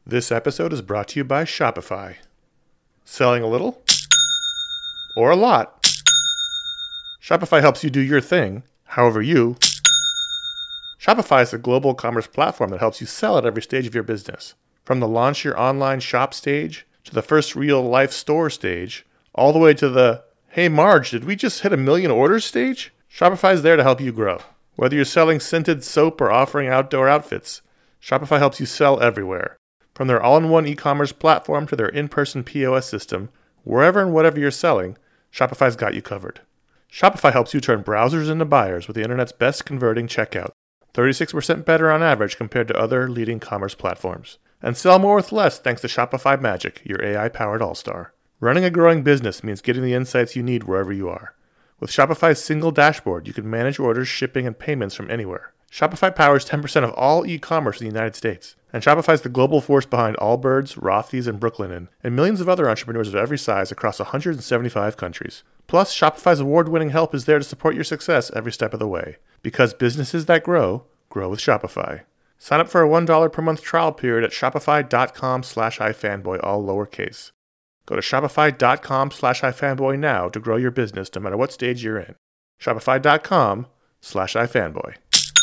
This episode is brought to you by Shopify. Selling a little? Or a lot? Shopify helps you do your thing, however you. Shopify is a global commerce platform that helps you sell at every stage of your business. From the launch your online shop stage, to the first real-life store stage, all the way to the, hey Marge, did we just hit 1 million orders stage? Shopify is there to help you grow. Whether you're selling scented soap or offering outdoor outfits, Shopify helps you sell everywhere. From their all-in-one e-commerce platform to their in-person POS system, wherever and whatever you're selling, Shopify's got you covered. Shopify helps you turn browsers into buyers with the internet's best converting checkout, 36% better on average compared to other leading commerce platforms. And sell more with less thanks to Shopify Magic, your AI-powered all-star. Running a growing business means getting the insights you need wherever you are. With Shopify's single dashboard, you can manage orders, shipping, and payments from anywhere. Shopify powers 10% of all e-commerce in the United States. And Shopify's the global force behind Allbirds, Rothy's, and Brooklinen, and millions of other entrepreneurs of every size across 175 countries. Plus, Shopify's award-winning help is there to support your success every step of the way. Because businesses that grow, grow with Shopify. Sign up for a $1 per month trial period at shopify.com/ifanboy, all lowercase. Go to shopify.com/ifanboy now to grow your business no matter what stage you're in. Shopify.com/ifanboy.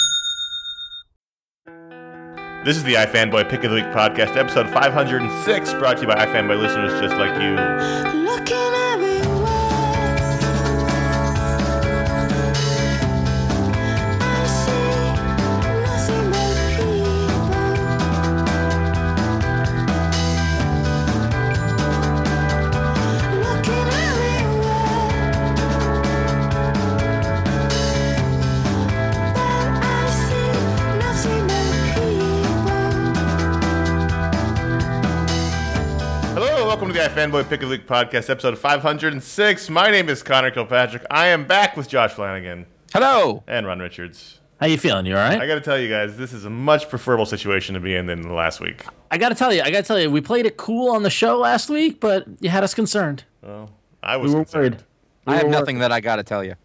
This is the iFanboy Pick of the Week podcast, episode 506, brought to you by iFanboy listeners just like you. Looking everywhere, I see nothing but people. Looking everywhere, but I see nothing but Hello, welcome to the iFanboy Pick of the Week podcast, episode 506. My name is Connor Kilpatrick. I am back with Josh Flanagan. Hello. And Ron Richards. How you feeling? You all right? I gotta tell you guys, this is a much preferable situation to be in than the last week. I gotta tell you, we played it cool on the show last week, but you had us concerned. Well, I was We were concerned. worried. I have nothing that I got to tell you.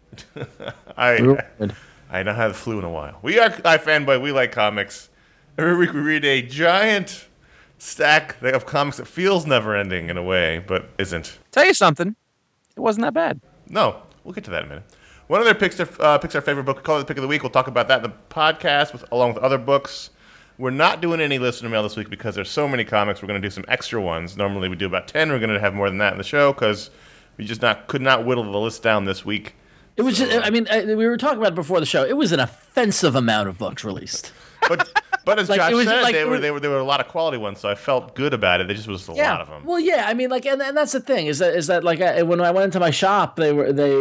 I We were worried. not had the flu in a while. We are iFanboy. We like comics. Every week we read a giant stack of comics that feels never-ending in a way, but isn't. Tell you something. It wasn't that bad. No, we'll get to that in a minute. One of their picks our favorite book. We call it the Pick of the Week. We'll talk about that in the podcast along with other books. We're not doing any listener mail this week because there's so many comics. We're going to do some extra ones. Normally we do about 10. We're going to have more than that in the show because we just could not whittle the list down this week. It was just, I mean, we were talking about it before the show. It was an offensive amount of books released. But as Like, Josh it was said, like- there were a lot of quality ones, so I felt good about it. There just was a lot of them. Well, yeah, I mean, like, and that's the thing is that like when I went into my shop, there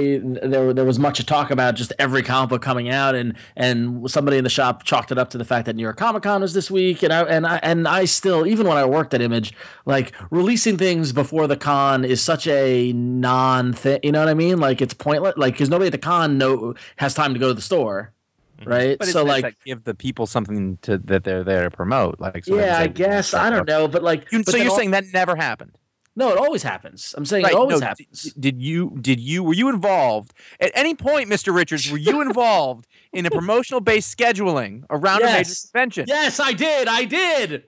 was much to talk about just every comic book coming out, and somebody in the shop chalked it up to the fact that New York Comic Con was this week, and I still, even when I worked at Image, like releasing things before the con is such a non-thing. You know what I mean? Like it's pointless, like because nobody at the con has time to go to the store. Right, But so it's like, that give the people something that they're there to promote. Like, so yeah, I guess I don't know, but like, So you're saying that never happened? no, it always happens. I'm saying Right, it always no, happens. Were you involved at any point, Mr. Richards? Were you involved in a promotional-based scheduling around a major convention? Yes, I did.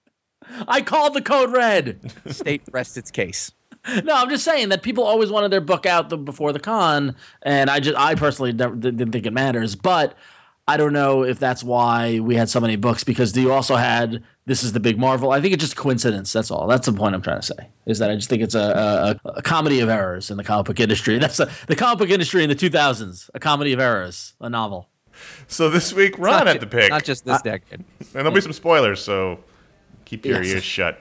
I called the code red. State rests its case. No, I'm just saying that people always wanted their book out before the con, and I personally didn't think it matters, but I don't know if that's why we had so many books, because you also had This is the Big Marvel. I think it's just coincidence. That's all. That's the point I'm trying to say, is that I just think it's a comedy of errors in the comic book industry. That's the comic book industry in the 2000s, a comedy of errors, a novel. So this week, Ron had the pick. Not just this decade. And there'll be some spoilers, so keep your Yes. ears shut.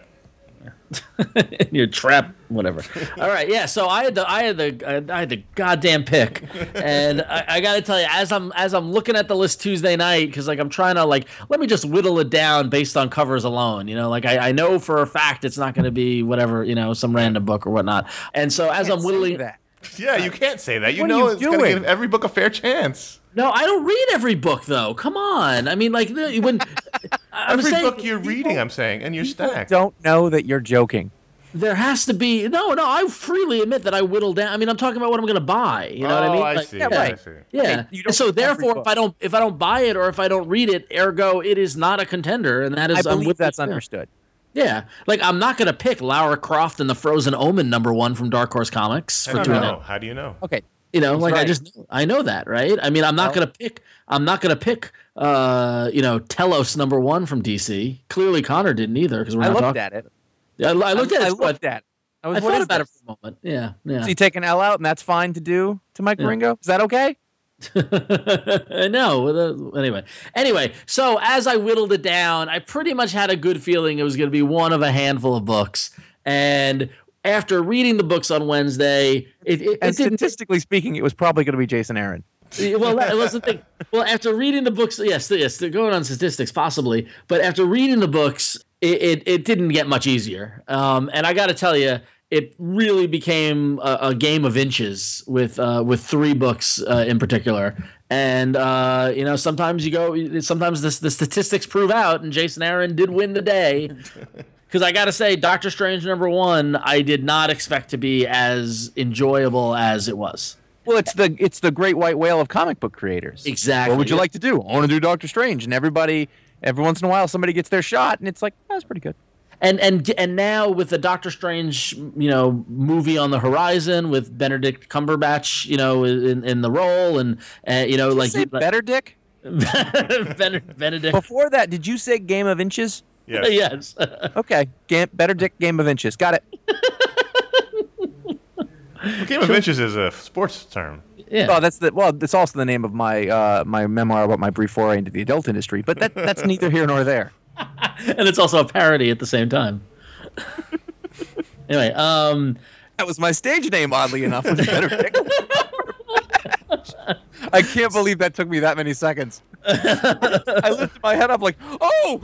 Your trap, whatever. All right, yeah. So I had the goddamn pick, and I got to tell you, as I'm looking at the list Tuesday night, because like I'm trying to like let me just whittle it down based on covers alone. You know, like I know for a fact it's not going to be whatever, you know, some random book or whatnot. And so as I'm whittling that. Yeah, you can't say that. You What are know you it's going to doing? give every book a fair chance. No, I don't read every book though. Come on. I mean, like when I'm Every saying book you're reading, I'm saying, and you're stacked. Don't know that you're joking. there has to be no. I freely admit that I whittle down. I mean, I'm talking about what I'm going to buy. You know what I mean? I Like, see. yeah, I right. see. Yeah. Hey, you don't And so read every therefore, book. if I don't buy it or if I don't read it, ergo, it is not a contender, and that is I believe with that's yeah. understood. Yeah, like I'm not gonna pick Lara Croft and the Frozen Omen #1 from Dark Horse Comics How for do you doing know? it. How do you know? Okay. Like right. I know that, right? I mean, I'm not gonna pick Telos #1 from DC. Clearly, Connor didn't either because we're I not looked talking. at it. Yeah, I looked at it. I too. looked at it. I was I what thought is about it this? for a moment. Yeah, yeah. So you take an L out, and that's fine to do to Mike Ringo? Is that okay? No. Anyway, so as I whittled it down, I pretty much had a good feeling it was going to be one of a handful of books. And after reading the books on Wednesday, it And didn't. statistically speaking, it was probably going to be Jason Aaron. Well, that was the thing. Well, after reading the books, yes, going on statistics possibly, but after reading the books, it didn't get much easier. And I got to tell you, it really became a game of inches with 3 books in particular. And sometimes the statistics prove out, and Jason Aaron did win the day. Because I got to say, Doctor Strange #1, I did not expect to be as enjoyable as it was. Well, it's the great white whale of comic book creators. Exactly. What would you like to do? I want to do Doctor Strange, and every once in a while, somebody gets their shot, and it's like, that's pretty good. And now with the Doctor Strange, movie on the horizon with Benedict Cumberbatch, in the role, and like Say better, Dick. Benedict. Before that, did you say Game of Inches? Yes. Yes. Okay, better Dick, Game of Inches. Got it. Game of Inches is a sports term. Yeah. Oh, it's also the name of my my memoir about my brief foray into the adult industry. But that's neither here nor there. And it's also a parody at the same time. Anyway, That was my stage name, oddly enough. Was Better Dick. I can't believe that took me that many seconds. I lifted my head up like, oh!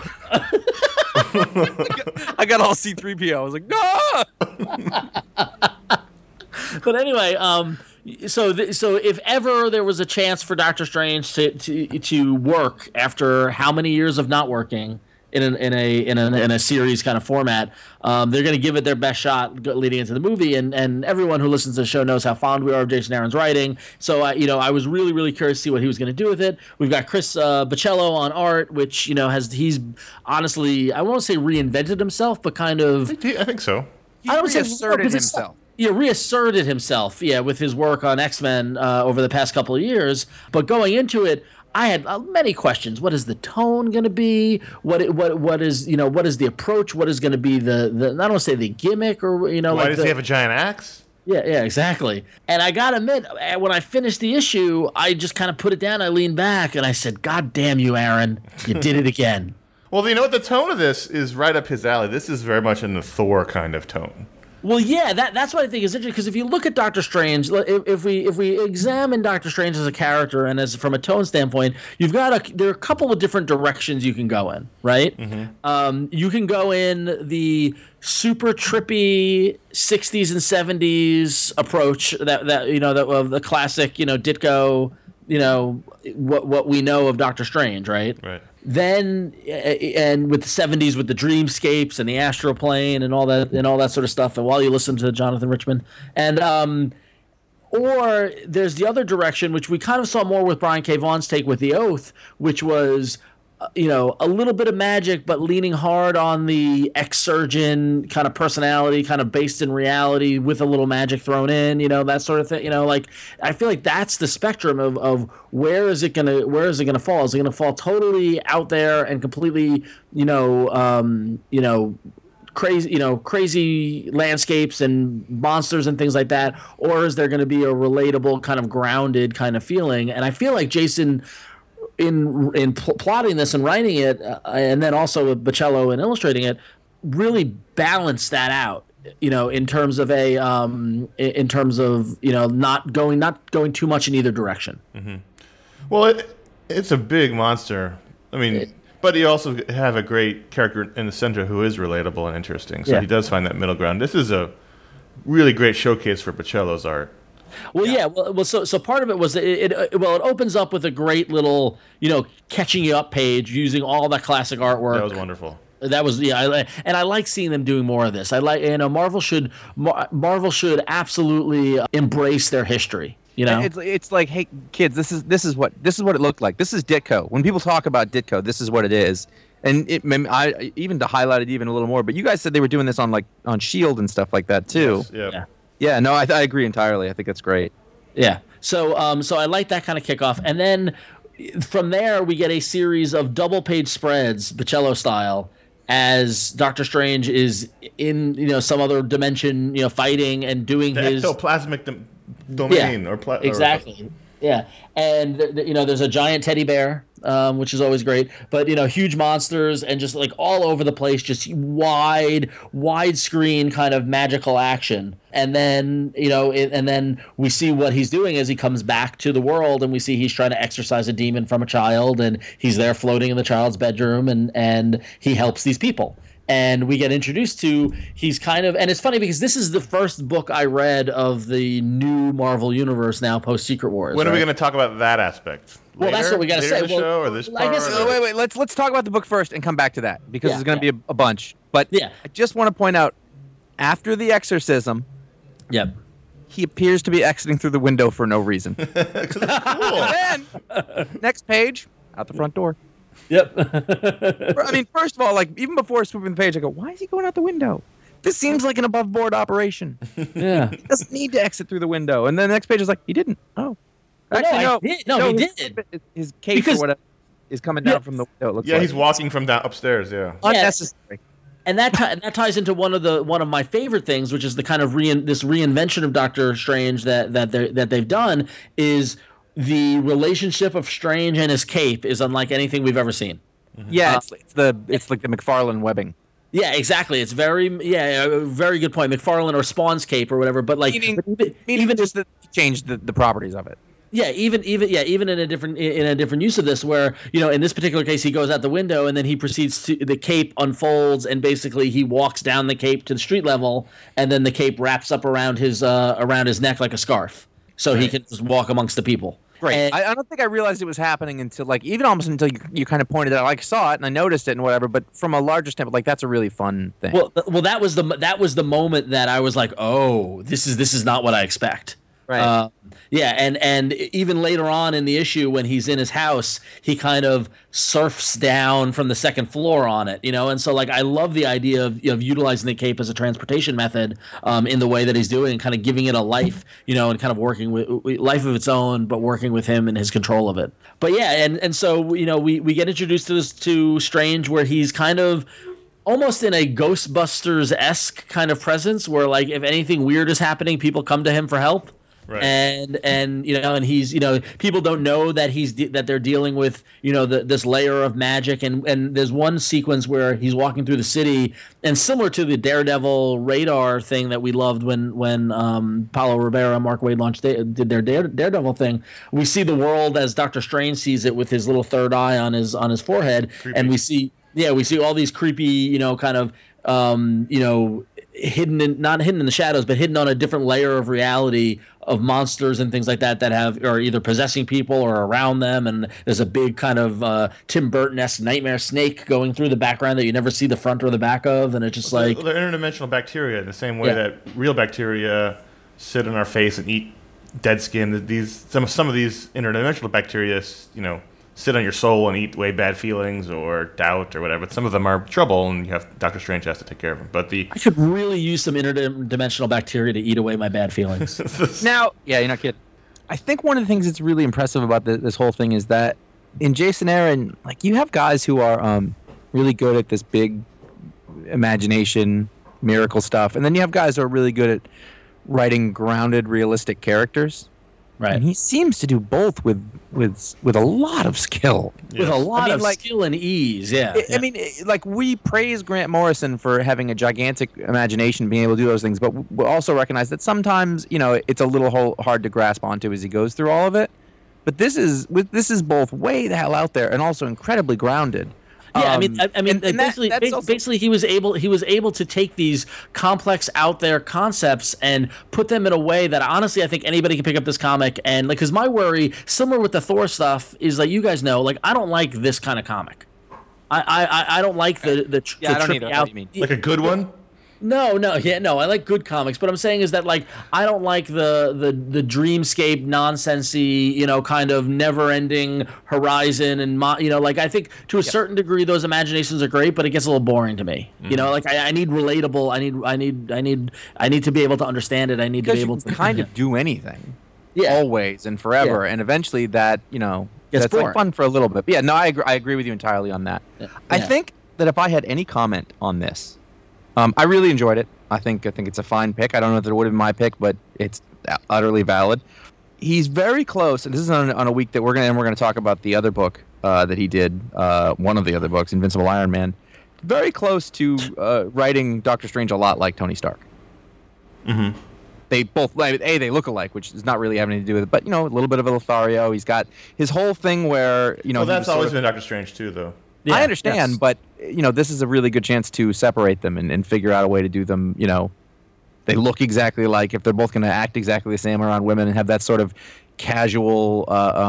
I got all C-3PO. I was like, no! but anyway, so if ever there was a chance for Doctor Strange to work after how many years of not working in a series kind of format, they're going to give it their best shot leading into the movie. And everyone who listens to the show knows how fond we are of Jason Aaron's writing. So I was really, really curious to see what he was going to do with it. We've got Chris Bachalo on art, which he's honestly, I won't say reinvented himself, but kind of I think so. He reasserted himself. Reasserted himself, with his work on X-Men over the past couple of years. But going into it, I had many questions. What is the tone going to be? What is the approach? What is going to be the I don't want to say the gimmick or Why does he have a giant axe? Yeah, exactly. And I gotta admit, when I finished the issue, I just kind of put it down. I leaned back and I said, "God damn you, Aaron! You did it again." Well, you know what? The tone of this is right up his alley. This is very much in the Thor kind of tone. Well, yeah, that's what I think is interesting, because if you look at Doctor Strange, if we examine Doctor Strange as a character and as from a tone standpoint, there are a couple of different directions you can go in, right? Mm-hmm. You can go in the super trippy 60s and 70s approach that of the classic Ditko, what we know of Doctor Strange, right? Right. Then and with the 70s with the dreamscapes and the astral plane and all that sort of stuff, and while you listen to Jonathan Richman, and or there's the other direction, which we kind of saw more with Brian K. Vaughan's take with The Oath, which was a little bit of magic, but leaning hard on the ex-surgeon kind of personality, kind of based in reality with a little magic thrown in, that sort of thing. Like I feel like that's the spectrum of where is it gonna fall? Is it gonna fall totally out there and completely, crazy landscapes and monsters and things like that, or is there going to be a relatable kind of grounded kind of feeling? And I feel like Jason, in plotting this and writing it, and then also with Bachalo and illustrating it, really balanced that out. In terms of not going too much in either direction. Mm-hmm. Well, it's a big monster. I mean, but you also have a great character in the center who is relatable and interesting. So he does find that middle ground. This is a really great showcase for Bachalo's art. Well, so part of it was it opens up with a great little catching you up page using all that classic artwork. That was wonderful. That was and I like seeing them doing more of this. I like Marvel should absolutely embrace their history. It's like, hey kids, this is what it looked like. This is Ditko. When people talk about Ditko, this is what it is. And I even to highlight it even a little more. But you guys said they were doing this on Shield and stuff like that too. Yes, yeah. Yeah. Yeah, no, I agree entirely. I think that's great. Yeah. So I like that kind of kickoff, and then from there we get a series of double page spreads, Bocello style, as Doctor Strange is in some other dimension, fighting and doing The his ectoplasmic domain or exactly. Yeah, and there's a giant teddy bear, which is always great. But huge monsters and just like all over the place, just widescreen kind of magical action. And then and then we see what he's doing as he comes back to the world, and we see he's trying to exorcise a demon from a child, and he's there floating in the child's bedroom, and he helps these people. And we get introduced to and it's funny because this is the first book I read of the new Marvel universe now post Secret Wars. When are we right? going to talk about that aspect? Well, that's what we gotta Later say. in the Well, show or this I part? guess- or- Wait. Let's talk about the book first and come back to that because Yeah, there's going to be a bunch. But Yeah. I just want to point out, after the exorcism, Yep. he appears to be exiting through the window for no reason. 'Cause it's cool. Then, next page, out the front door. Yep. I mean, first of all, like even before swooping the page, I go, why is he going out the window? This seems like an above-board operation. Yeah. He doesn't need to exit through the window. And then the next page is like, he didn't. Oh. Well, no, he did. No, he his- did. His cape Because- or whatever is coming down from the window. It looks Yeah, like. he's walking from down upstairs. Yeah. Unnecessary. And that ties into one of my favorite things, which is the kind of this reinvention of Doctor Strange that they've done, is the relationship of Strange and his cape is unlike anything we've ever seen. Yeah, it's like the McFarlane webbing. Yeah, exactly. It's a very good point. McFarlane or Spawn's cape or whatever, but like Even just that he changed the properties of it. Yeah, even in a different use of this, where in this particular case he goes out the window and then he proceeds to the cape unfolds and basically he walks down the cape to the street level and then the cape wraps up around his neck like a scarf, so he can just walk amongst the people. Great. And- I don't think I realized it was happening until almost until you kind of pointed it out. Like I saw it and I noticed it and whatever, but from a larger standpoint, like that's a really fun thing. well, that was the moment that I was like, oh, this is not what I expect. Right. Yeah, and even later on in the issue when he's in his house, he kind of surfs down from the second floor on it, and so like I love the idea of utilizing the cape as a transportation method in the way that he's doing, and kind of giving it a life, and kind of working with life of its own, but working with him and his control of it. But yeah, and so we get introduced to Strange, where he's kind of almost in a Ghostbusters-esque kind of presence, where like if anything weird is happening, people come to him for help. Right. And he's people don't know that that they're dealing with this layer of magic, and there's one sequence where he's walking through the city, and similar to the Daredevil radar thing that we loved when Paulo Rivera and Mark Waid did their Daredevil thing, we see the world as Doctor Strange sees it with his little third eye on his forehead. Creepy. And we see all these creepy kind of not hidden in the shadows, but hidden on a different layer of reality of monsters and things like that are either possessing people or around them. And there's a big kind of Tim Burton-esque nightmare snake going through the background that you never see the front or the back of. And it's just like, they're interdimensional bacteria in the same way Yeah. that real bacteria sit on our face and eat dead skin. Some of these interdimensional bacteria, sit on your soul and eat away bad feelings or doubt or whatever. But some of them are trouble, and Doctor Strange has to take care of them. But I could really use some interdimensional bacteria to eat away my bad feelings. Now, yeah, you're not kidding. I think one of the things that's really impressive about this whole thing is that in Jason Aaron, like you have guys who are really good at this big imagination, miracle stuff, and then you have guys who are really good at writing grounded, realistic characters. Right. And he seems to do both with a lot of skill. With a lot of like, skill and ease, yeah. I mean, like we praise Grant Morrison for having a gigantic imagination, being able to do those things, but we also recognize that sometimes, it's a little hard to grasp onto as he goes through all of it. But this is both way the hell out there and also incredibly grounded. Yeah, Basically, he was able to take these complex out there concepts and put them in a way that honestly I think anybody can pick up this comic and like, because my worry, similar with the Thor stuff, is like you guys know, like I don't like this kind of comic. I don't like the I don't trippy either. out. What do you mean? like a good one. No. I like good comics, but I'm saying is that like I don't like the dreamscape nonsensey, kind of never-ending horizon and like I think to a certain degree those imaginations are great, but it gets a little boring to me. Like I need relatable. I need to be able to understand it. I need to Because be you able can to kind of do anything, Yeah. always and forever, Yeah. and eventually that Gets that's like boring. fun for a little bit. But yeah, no, I agree with you entirely on that. I Yeah. think that if I had any comment on this, I really enjoyed it. I think it's a fine pick. I don't know if it would have been my pick, but it's utterly valid. He's very close, and this is on a week that we're gonna talk about the other book that he did, one of the other books, Invincible Iron Man. Very close to writing Doctor Strange a lot like Tony Stark. Mm-hmm. They both they look alike, which is not really having to do with it, but a little bit of a Lothario. He's got his whole thing where Well, he that's was sort always of- been Doctor Strange too, though. Yeah, I understand, yes. but this is a really good chance to separate them and figure out a way to do them. They look exactly like, if they're both going to act exactly the same around women and have that sort of casual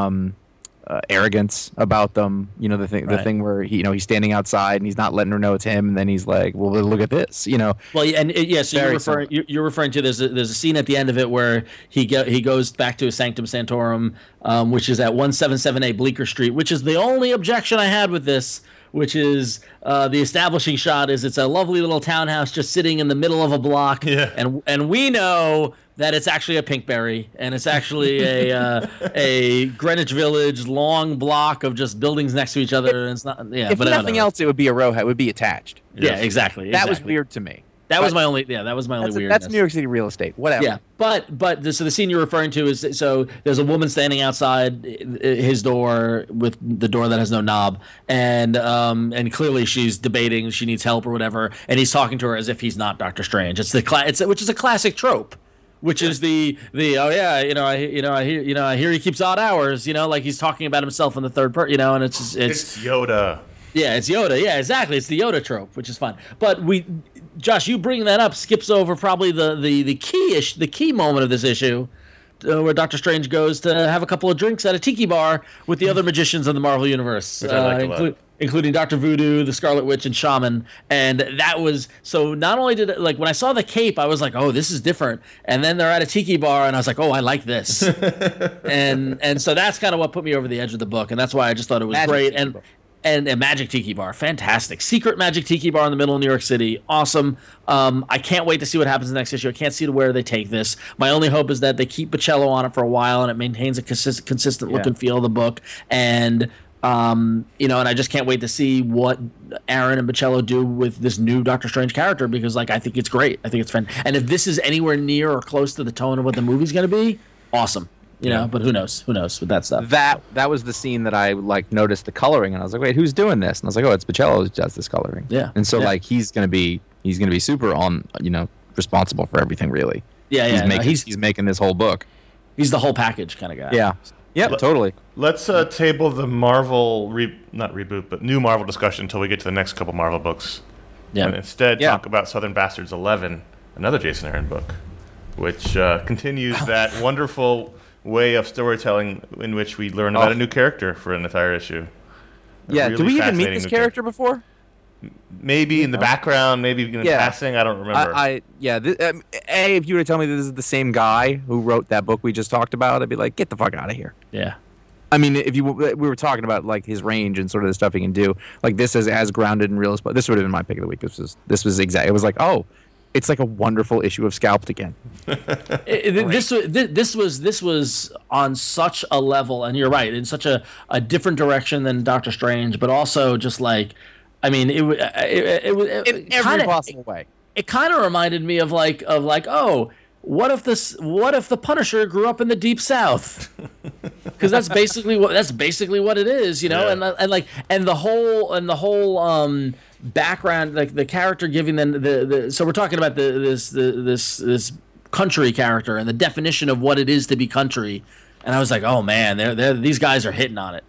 arrogance about them. The thing where he's standing outside and he's not letting her know it's him, and then he's like, "Well, look at this," Well, yeah, and yeah, so Very you're referring to there's a scene at the end of it where he goes back to his Sanctum Sanctorum, which is at 177A Bleecker Street, which is the only objection I had with this, which is the establishing shot is it's a lovely little townhouse just sitting in the middle of a block, Yeah. and we know that it's actually a Pinkberry, and it's actually a Greenwich Village long block of just buildings next to each other, and it's not if nothing else, it would be a row. It would be attached. Yeah, exactly. That was exactly. weird to me. That was my only weirdness. That's New York City real estate. Whatever. Yeah, but so the scene you're referring to is so there's a woman standing outside his door with the door that has no knob, and clearly she's debating she needs help or whatever, and he's talking to her as if he's not Doctor Strange. Which is a classic trope. Which is the oh yeah, I hear he keeps odd hours, like he's talking about himself in the third person, and it's Yoda. yeah, it's Yoda. Yeah, exactly. It's the Yoda trope, which is fun. But Josh, you bringing that up skips over probably the key moment of this issue, where Doctor Strange goes to have a couple of drinks at a tiki bar with the other magicians in the Marvel Universe, Which I like a lot. including Dr. Voodoo, the Scarlet Witch, and Shaman. And that was so. Not only did it, like when I saw the cape, I was like, oh, this is different. And then they're at a tiki bar, and I was like, oh, I like this. and so that's kind of what put me over the edge of the book, and that's why I just thought it was Magic great. tiki bar. And a Magic Tiki Bar, fantastic. Secret Magic Tiki Bar in the middle of New York City, awesome. I can't wait to see what happens in the next issue. I can't see where they take this. My only hope is that they keep Bocello on it for a while and it maintains a consistent look and feel of the book. And and I just can't wait to see what Aaron and Bocello do with this new Doctor Strange character, because I think it's great. I think it's fun. And if this is anywhere near or close to the tone of what the movie's going to be, awesome. But who knows with that stuff. That was the scene that I noticed the coloring, and I was like, wait, who's doing this? And I was like, oh, it's Bocello who does this coloring. Yeah. And so Yeah. he's gonna be super on responsible for everything, really. Yeah, He's making this whole book. he's the whole package kind of guy. Yeah. Yep, totally. Let's table the Marvel, not reboot, but new Marvel discussion until we get to the next couple Marvel books. Yeah. And instead Yeah. talk about Southern Bastards 11, another Jason Aaron book, which continues that wonderful way of storytelling in which we learn about a new character for an entire issue. A Yeah. really Do we even meet fascinating this new character before? Maybe in the background, maybe in Yeah. passing. I don't remember. If you were to tell me that this is the same guy who wrote that book we just talked about, I'd be like, get the fuck out of here. Yeah. I mean, we were talking about his range and sort of the stuff he can do. This is as grounded and real as. This would have been my pick of the week. This was exact. It was like, oh, it's like a wonderful issue of Scalped again. This was on such a level, and you're right, in such a different direction than Doctor Strange, but also just it In every possible way. It kind of reminded me of oh, what if the Punisher grew up in the Deep South? Because that's basically what it is, Yeah. and the whole background, like the character giving them the so we're talking about this country character and the definition of what it is to be country, and I was like, oh man, these guys are hitting on it,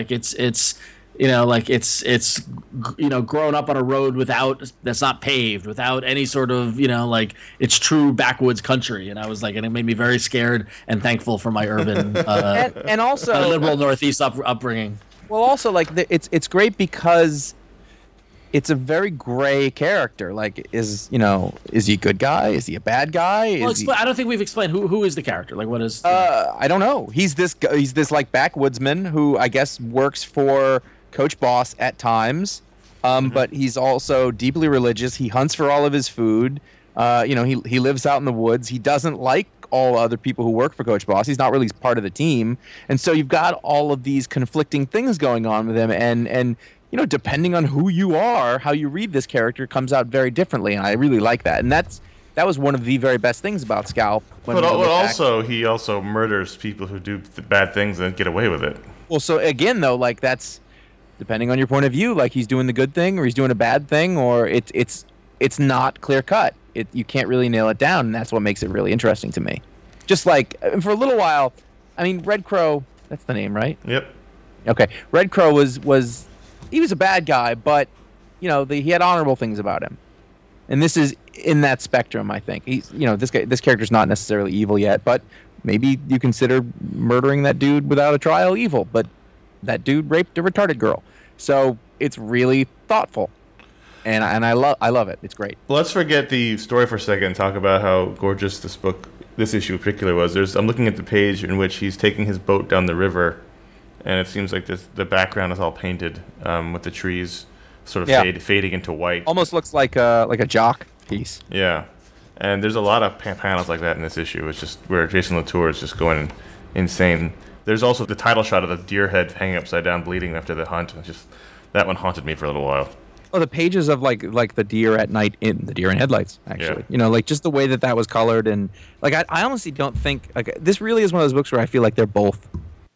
it's growing up on a road that's not paved, without any sort of it's true backwoods country, and I was like, and it made me very scared and thankful for my urban And also liberal Northeast upbringing. Well, also it's great because it's a very gray character. Like, is he a good guy? Is he a bad guy? Well, Is he, I don't think we've explained who is the character. Like, what is? I don't know. He's this like backwoodsman who I guess works for Coach Boss at times, but he's also deeply religious. He hunts for all of his food. He lives out in the woods. He doesn't like all other people who work for Coach Boss. He's not really part of the team, and so you've got all of these conflicting things going on with him, and depending on who you are, how you read this character comes out very differently, and I really like that. And that was one of the very best things about Scalp. But he also murders people who do bad things and get away with it. Well, so again, though, like that's depending on your point of view. Like he's doing the good thing or he's doing a bad thing, or it's not clear cut. You can't really nail it down, and that's what makes it really interesting to me. Just like for a little while, I mean, Red Crow. That's the name, right? Yep. Okay. Red Crow was he was a bad guy, but he had honorable things about him, and this is in that spectrum. I think he's this character's not necessarily evil yet, but maybe you consider murdering that dude without a trial evil. But that dude raped a retarded girl, so it's really thoughtful. And I love it. It's great. Well, let's forget the story for a second and talk about how gorgeous this issue in particular was. I'm looking at the page in which he's taking his boat down the river, and it seems like the background is all painted with the trees sort of fading into white. Almost looks like a jock piece. Yeah, and there's a lot of panels like that in this issue. It's just where Jason Latour is just going insane. There's also the title shot of the deer head hanging upside down, bleeding after the hunt. That one haunted me for a little while. Oh, the pages of like the deer at night in the Deer in Headlights, actually. Yeah. Like just the way that was colored, and like I honestly don't think like this really is one of those books where I feel like they're both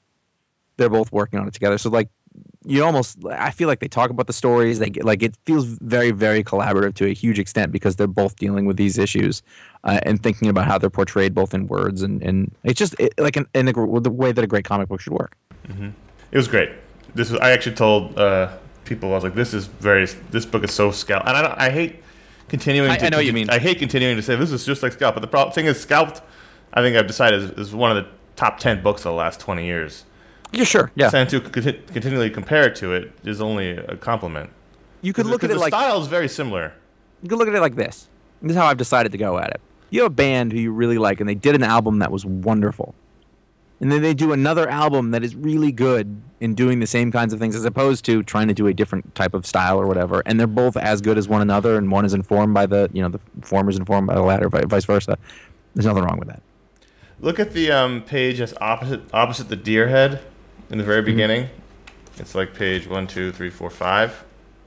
working on it together. So like I feel like they talk about the stories. They get like it feels very, very collaborative to a huge extent because they're both dealing with these issues and thinking about how they're portrayed both in words and it's just like in the way that a great comic book should work. Mm-hmm. It was great. I actually told people, I was like, this book is so Scalp, and I hate continuing. I know what you mean. I hate continuing to say this is just like Scalp, but the thing is, Scalped, I think I've decided is one of the top 10 books of the last 20 years. Yeah, sure. Yeah. And to continually compare it to it is only a compliment. You could look at it like the style is very similar. You could look at it like this. This is how I've decided to go at it. You have a band who you really like, and they did an album that was wonderful. And then they do another album that is really good in doing the same kinds of things as opposed to trying to do a different type of style or whatever. And they're both as good as one another, and one is informed by the former's informed by the latter, vice versa. There's nothing wrong with that. Look at the page that's opposite the deer head in the very beginning. It's like page 1, 2, 3, 4, 5.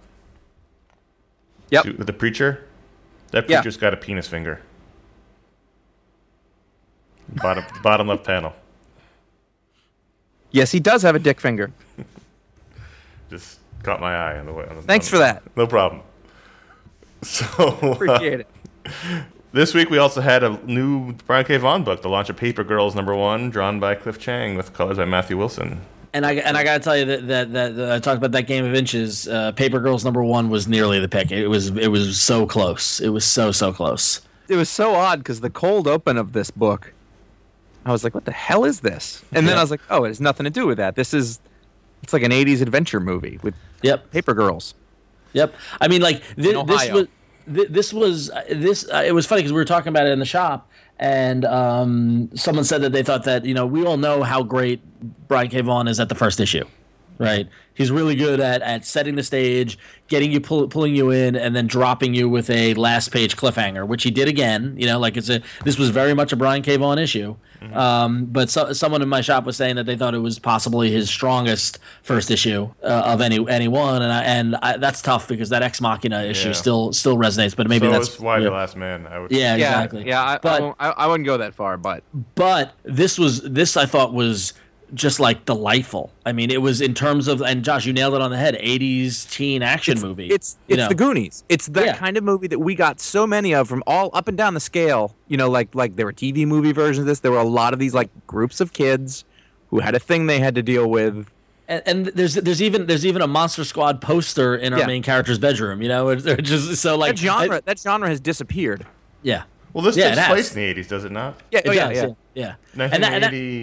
Yep. With the preacher. That preacher's got a penis finger. Bottom left panel. Yes, he does have a dick finger. Just caught my eye on the way. Thanks for that. No problem. So Appreciate it. This week we also had a new Brian K. Vaughan book, the launch of Paper Girls #1, drawn by Cliff Chang with colors by Matthew Wilson. And I gotta tell you that I talked about that Game of Inches. Paper Girls #1 was nearly the pick. It was so close. It was so close. It was so odd because the cold open of this book, I was like, what the hell is this? And then I was like, oh, it has nothing to do with that. It's like an 80s adventure movie with paper girls. Yep. I mean, like, this was it was funny because we were talking about it in the shop, and someone said that they thought that, we all know how great Brian K. Vaughan is at the first issue. Right, he's really good at setting the stage, getting you pulling you in, and then dropping you with a last page cliffhanger, which he did again. This was very much a Brian K. Vaughan issue. Mm-hmm. But someone in my shop was saying that they thought it was possibly his strongest first issue of any one, and that's tough because that Ex Machina issue still resonates. But maybe that's why the Last Man. I would exactly. Yeah, I wouldn't go that far, but this I thought was just like delightful. I mean, it was in terms of, and Josh, you nailed it on the head, 80s teen action movie. It's the Goonies. It's that kind of movie that we got so many of from all up and down the scale. Like there were TV movie versions of this. There were a lot of these like groups of kids who had a thing they had to deal with. And there's even a Monster Squad poster in our main character's bedroom. It's just so like that genre has disappeared. Yeah. Well, this Yeah, takes it has. place in the 80s, does it not? Yeah, It oh, does, yeah. yeah. And that-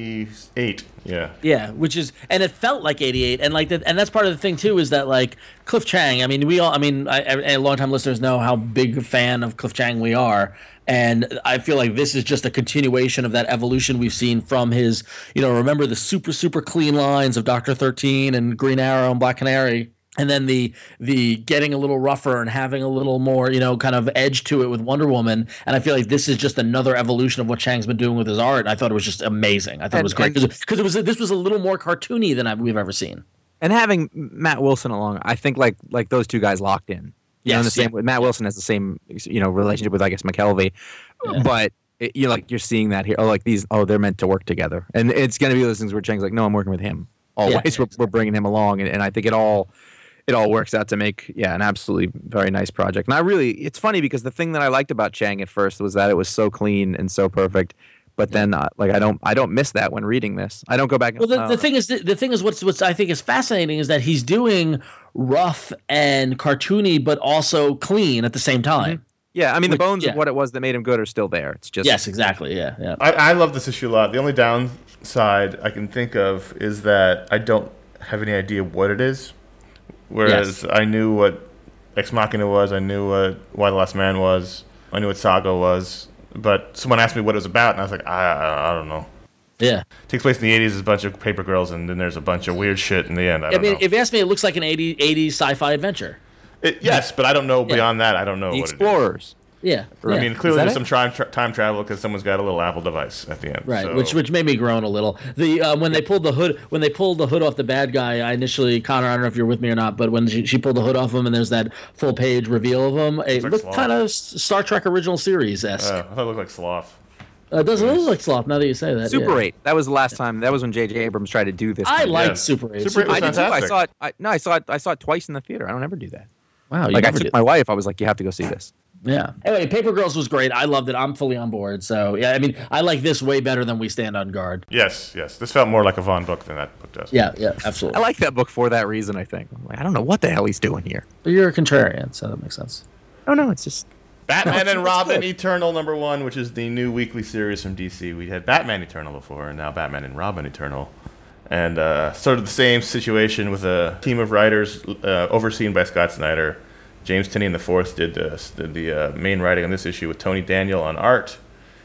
1988. Yeah. Yeah, which is, and it felt like '88, and like that, and that's part of the thing too, is that like Cliff Chang. I mean, longtime listeners know how big a fan of Cliff Chang we are, and I feel like this is just a continuation of that evolution we've seen from his. Remember the super clean lines of Doctor 13 and Green Arrow and Black Canary. And then the getting a little rougher and having a little more, kind of edge to it with Wonder Woman. And I feel like this is just another evolution of what Chang's been doing with his art. And I thought it was just amazing. I thought it was great because this was a little more cartoony than we've ever seen. And having Matt Wilson along, I think like those two guys locked in. In the same. Matt Wilson has the same relationship with, I guess, McKelvey, but you're seeing that here. They're meant to work together, and it's going to be those things where Chang's like, no, I'm working with him always. We're bringing him along, and I think it all works out to make an absolutely very nice project. And it's funny because the thing that I liked about Chang at first was that it was so clean and so perfect. But then, I don't miss that when reading this. I don't go back. Well, the thing is, what's I think is fascinating is that he's doing rough and cartoony, but also clean at the same time. Yeah, I mean, the bones of what it was that made him good are still there. It's just yes, exactly. Yeah. I love this issue a lot. The only downside I can think of is that I don't have any idea what it is. Whereas I knew what Ex Machina was, I knew what Why the Last Man was, I knew what Saga was, but someone asked me what it was about, and I was like, I don't know. Yeah. It takes place in the 80s, there's a bunch of paper girls, and then there's a bunch of weird shit in the end. I don't know. If you ask me, it looks like an 80s sci-fi adventure. Yes, but I don't know beyond that. I don't know the what Explorers. Yeah. I mean, clearly Is there's that some time travel because someone's got a little Apple device at the end. Right, so. which made me groan a little. When they pulled the hood off the bad guy, I initially, Connor, I don't know if you're with me or not, but when she pulled the hood off him and there's that full page reveal of him, it like looked Sloth. kind of Star Trek original series esque. I thought it looked like Sloth. It does look like Sloth now that you say that. Super yeah. 8. That was the last time. That was when J.J. Abrams tried to do this. I kind of- liked Yeah. Super 8. Super 8 was I did too. I fantastic. saw it. I saw it twice in the theater. I don't ever do that. Wow, you Like I never took did. my wife. I was like, you have to go see this. Yeah. Anyway, Paper Girls was great. I loved it. I'm fully on board. So yeah, I mean, I like this way better than We Stand on Guard. Yes. This felt more like a Vaughn book than that book does. Yeah, I absolutely. like that book for that reason. I think. I'm like, I don't know what the hell he's doing here. You're a contrarian, so that makes sense. Oh no, it's just Batman and it's Robin good. Eternal #1, which is the new weekly series from DC. We had Batman Eternal before, and now Batman and Robin Eternal. And sort of the same situation with a team of writers overseen by Scott Snyder. James Tynion IV did the main writing on this issue with Tony Daniel on art.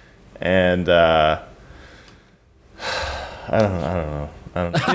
And I don't know. you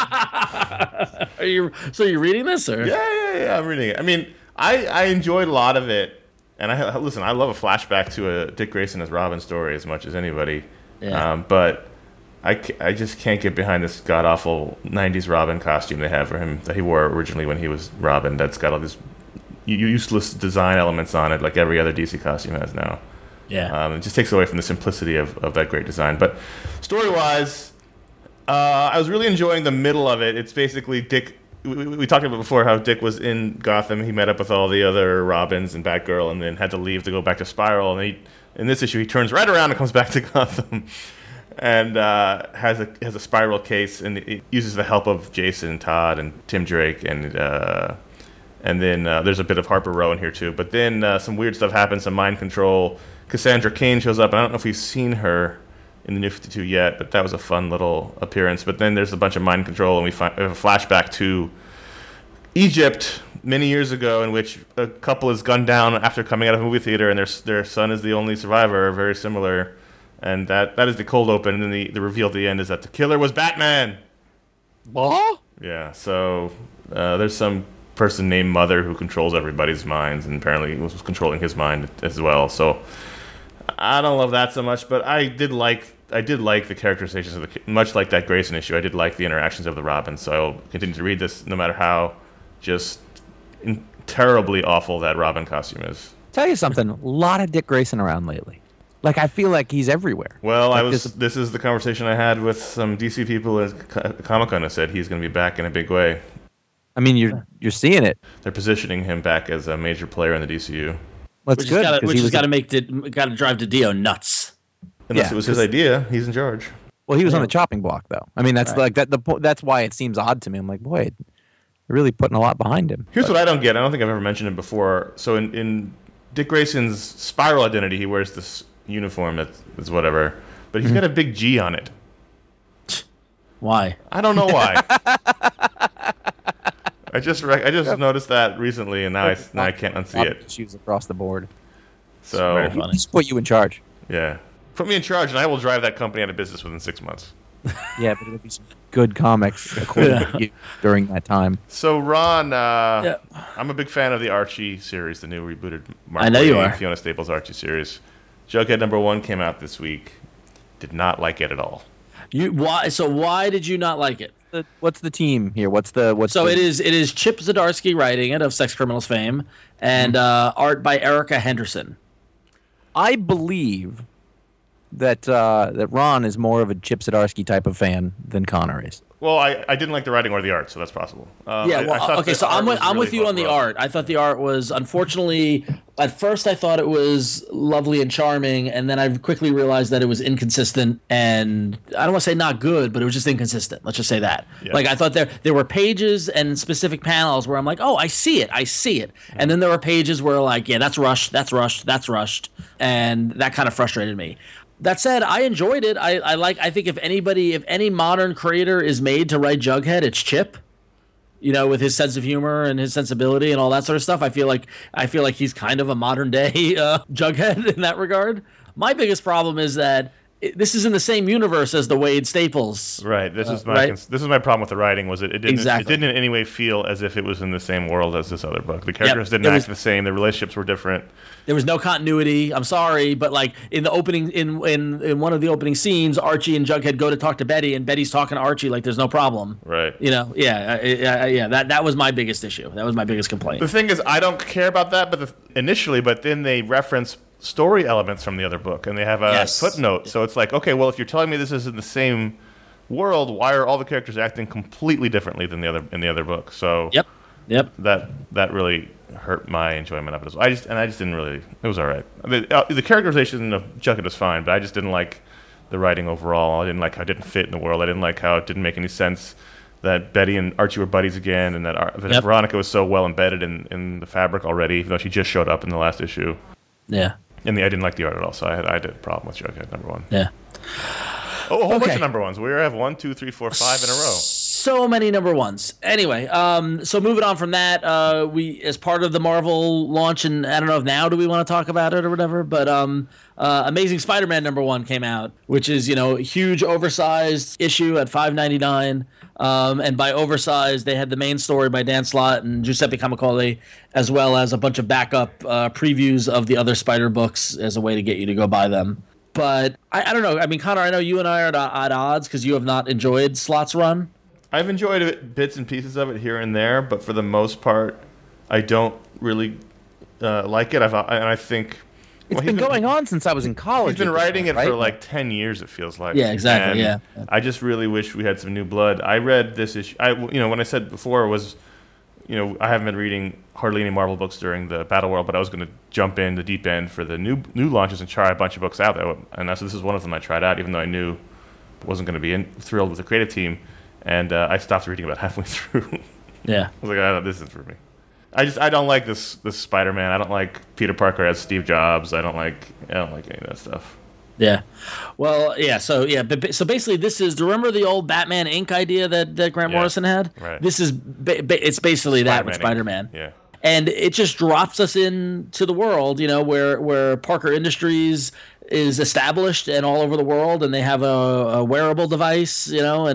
know, Are you reading this or? Yeah, I'm reading it. I mean, I enjoyed a lot of it. And I love a flashback to a Dick Grayson as Robin story as much as anybody. Yeah. But I just can't get behind this god-awful 90s Robin costume they have for him that he wore originally when he was Robin. That's got all these useless design elements on it like every other DC costume has now. Yeah. It just takes away from the simplicity of that great design. But story-wise, I was really enjoying the middle of it. It's basically Dick. We talked about before how Dick was in Gotham. He met up with all the other Robins and Batgirl, and then had to leave to go back to Spiral. And in this issue, he turns right around and comes back to Gotham, and has a Spiral case, and he uses the help of Jason Todd and Tim Drake, and then there's a bit of Harper Row in here too. But then some weird stuff happens, some mind control. Cassandra Cain shows up. And I don't know if we've seen her in the New 52 yet, but that was a fun little appearance. But then there's a bunch of mind control, and we have a flashback to Egypt many years ago in which a couple is gunned down after coming out of a movie theater, and their son is the only survivor, very similar. And that is the cold open, and then the reveal at the end is that the killer was Batman. Yeah, so there's some person named Mother who controls everybody's minds, and apparently was controlling his mind as well. So I don't love that so much, but I did like the characterizations of much like that Grayson issue. I did like the interactions of the Robins, so I'll continue to read this no matter how just terribly awful that Robin costume is. tell you something. A lot of Dick Grayson around lately. Like I feel like he's everywhere. Well, Like, this is the conversation I had with some DC people at Comic-Con who said he's going to be back in a big way. I mean, you're seeing it. They're positioning him back as a major player in the DCU. Well, it's good. 'cause Which he has was got to drive Dio nuts. Unless Yeah, it was his idea, he's in charge. Well, he was on the chopping block, though. I mean, that's like that. That's why it seems odd to me. I'm like, boy, they're really putting a lot behind him. Here's what I don't get. I don't think I've ever mentioned it before. So in Dick Grayson's Spiral identity, he wears this uniform that's whatever, but he's got a big G on it. Why? I don't know why. I just noticed that recently, and now I can't unsee it. Issues across the board. So Very funny. Just put you in charge. yeah, put me in charge, and I will drive that company out of business within 6 months. Yeah, but it'll be some good comics according to you during that time. So Ron, Yeah. I'm a big fan of the Archie series, the new rebooted Mark I know you Waid, are. Fiona Staples Archie series. Jughead #1 came out this week. Did not like it at all. Why? So why did you not like it? What's the team here? What's So the, it is Chip Zdarsky writing it, of Sex Criminals fame, and art by Erica Henderson. I believe that that Ron is more of a Chip Zdarsky type of fan than Connor is. Well, I didn't like the writing or the art, so that's possible. Yeah, I well, thought okay, the so art I'm was with really you on the rough. art. I thought the art was, unfortunately, at first I thought it was lovely and charming, and then I quickly realized that it was inconsistent, and I don't want to say not good, but it was just inconsistent. Let's just say that. Yeah. Like, I thought there were pages and specific panels where I'm like, oh, I see it, and then there were pages where like, yeah, that's rushed, and that kind of frustrated me. That said, I enjoyed it. I think if any modern creator is made to write Jughead, it's Chip. You know, with his sense of humor and his sensibility and all that sort of stuff. I feel like he's kind of a modern day Jughead in that regard. My biggest problem is that this is in the same universe as the Wade Staples. Right. This is my right? this is my problem with the writing. Was it didn't Exactly. it didn't in any way feel as if it was in the same world as this other book. The characters Yep. didn't It act was- the same. The relationships were different. There was no continuity. I'm sorry, but like in the opening, in one of the opening scenes, Archie and Jughead go to talk to Betty, and Betty's talking to Archie like there's no problem. Right. You know, yeah. That was my biggest issue. That was my biggest complaint. The thing is, I don't care about that, but initially, but then they reference story elements from the other book, and they have a Yes. footnote. So it's like, okay, well, if you're telling me this is in the same world, why are all the characters acting completely differently than the other book? So Yep. that really hurt my enjoyment of it as well. I just didn't really. It was all right. The characterization of Jughead was fine, but I just didn't like the writing overall. I didn't like how it didn't fit in the world. I didn't like how it didn't make any sense that Betty and Archie were buddies again, and that Yep. Veronica was so well embedded in the fabric already, even though she just showed up in the last issue. Yeah. And I didn't like the art at all, so I had a problem with Jughead #1. Yeah. Oh, a whole bunch Okay. of number ones. We have 1, 2, 3, 4, 5 in a row. So many number ones. Anyway, so moving on from that, we as part of the Marvel launch, and I don't know if now do we want to talk about it or whatever, but Amazing Spider-Man #1 came out, which is a huge oversized issue at $5.99. And by oversized, they had the main story by Dan Slott and Giuseppe Camicoli, as well as a bunch of backup previews of the other Spider books as a way to get you to go buy them. But I don't know. I mean, Connor, I know you and I are at odds because you have not enjoyed Slott's run. I've enjoyed bits and pieces of it here and there, but for the most part, I don't really like it. I think It's been going on since I was in college. He's been at this writing point, it for right? like 10 years, it feels like. Yeah, exactly, And yeah. I just really wish we had some new blood. I read this issue. When I said before was, I haven't been reading hardly any Marvel books during the Battle World, but I was going to jump in the deep end for the new launches and try a bunch of books out. And so this is one of them I tried out, even though I knew I wasn't going to be thrilled with the creative team. And I stopped reading about halfway through. Yeah. I was like, this is for me. I don't like this Spider-Man. I don't like Peter Parker as Steve Jobs. I don't like any of that stuff. Yeah. Well, yeah. So basically, this is. Do you remember the old Batman Inc. idea that Grant Yeah, Morrison had? right. This is. It's basically that with Spider-Man Inc. Spider-Man. Yeah. And it just drops us into the world, where Parker Industries is established and all over the world, and they have a wearable device,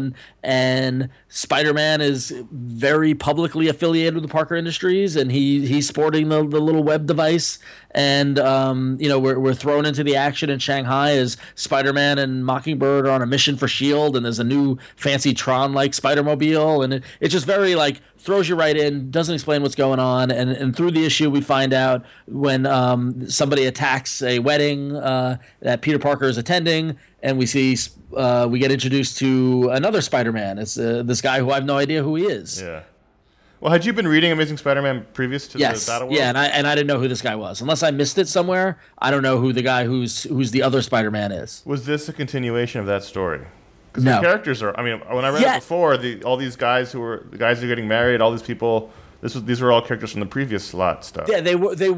and Spider-Man is very publicly affiliated with the Parker Industries, and he's sporting the little web device, and we're thrown into the action in Shanghai as Spider-Man and Mockingbird are on a mission for S.H.I.E.L.D., and there's a new fancy Tron-like Spider-Mobile, and it's just very throws you right in, doesn't explain what's going on, and through the issue we find out when somebody attacks a wedding that Peter Parker is attending, and we see we get introduced to another Spider-Man. It's this guy who I have no idea who he is. Yeah. Well, had you been reading Amazing Spider-Man previous to Yes, the Battle World? yeah, and I didn't know who this guy was. Unless I missed it somewhere, I don't know who the guy who's the other Spider-Man is. Was this a continuation of that story? Because No. the characters are. I mean, when I read Yeah. it before, all these guys who are getting married, all these people these were all characters from the previous slot stuff. Yeah, they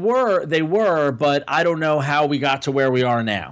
were, but I don't know how we got to where we are now.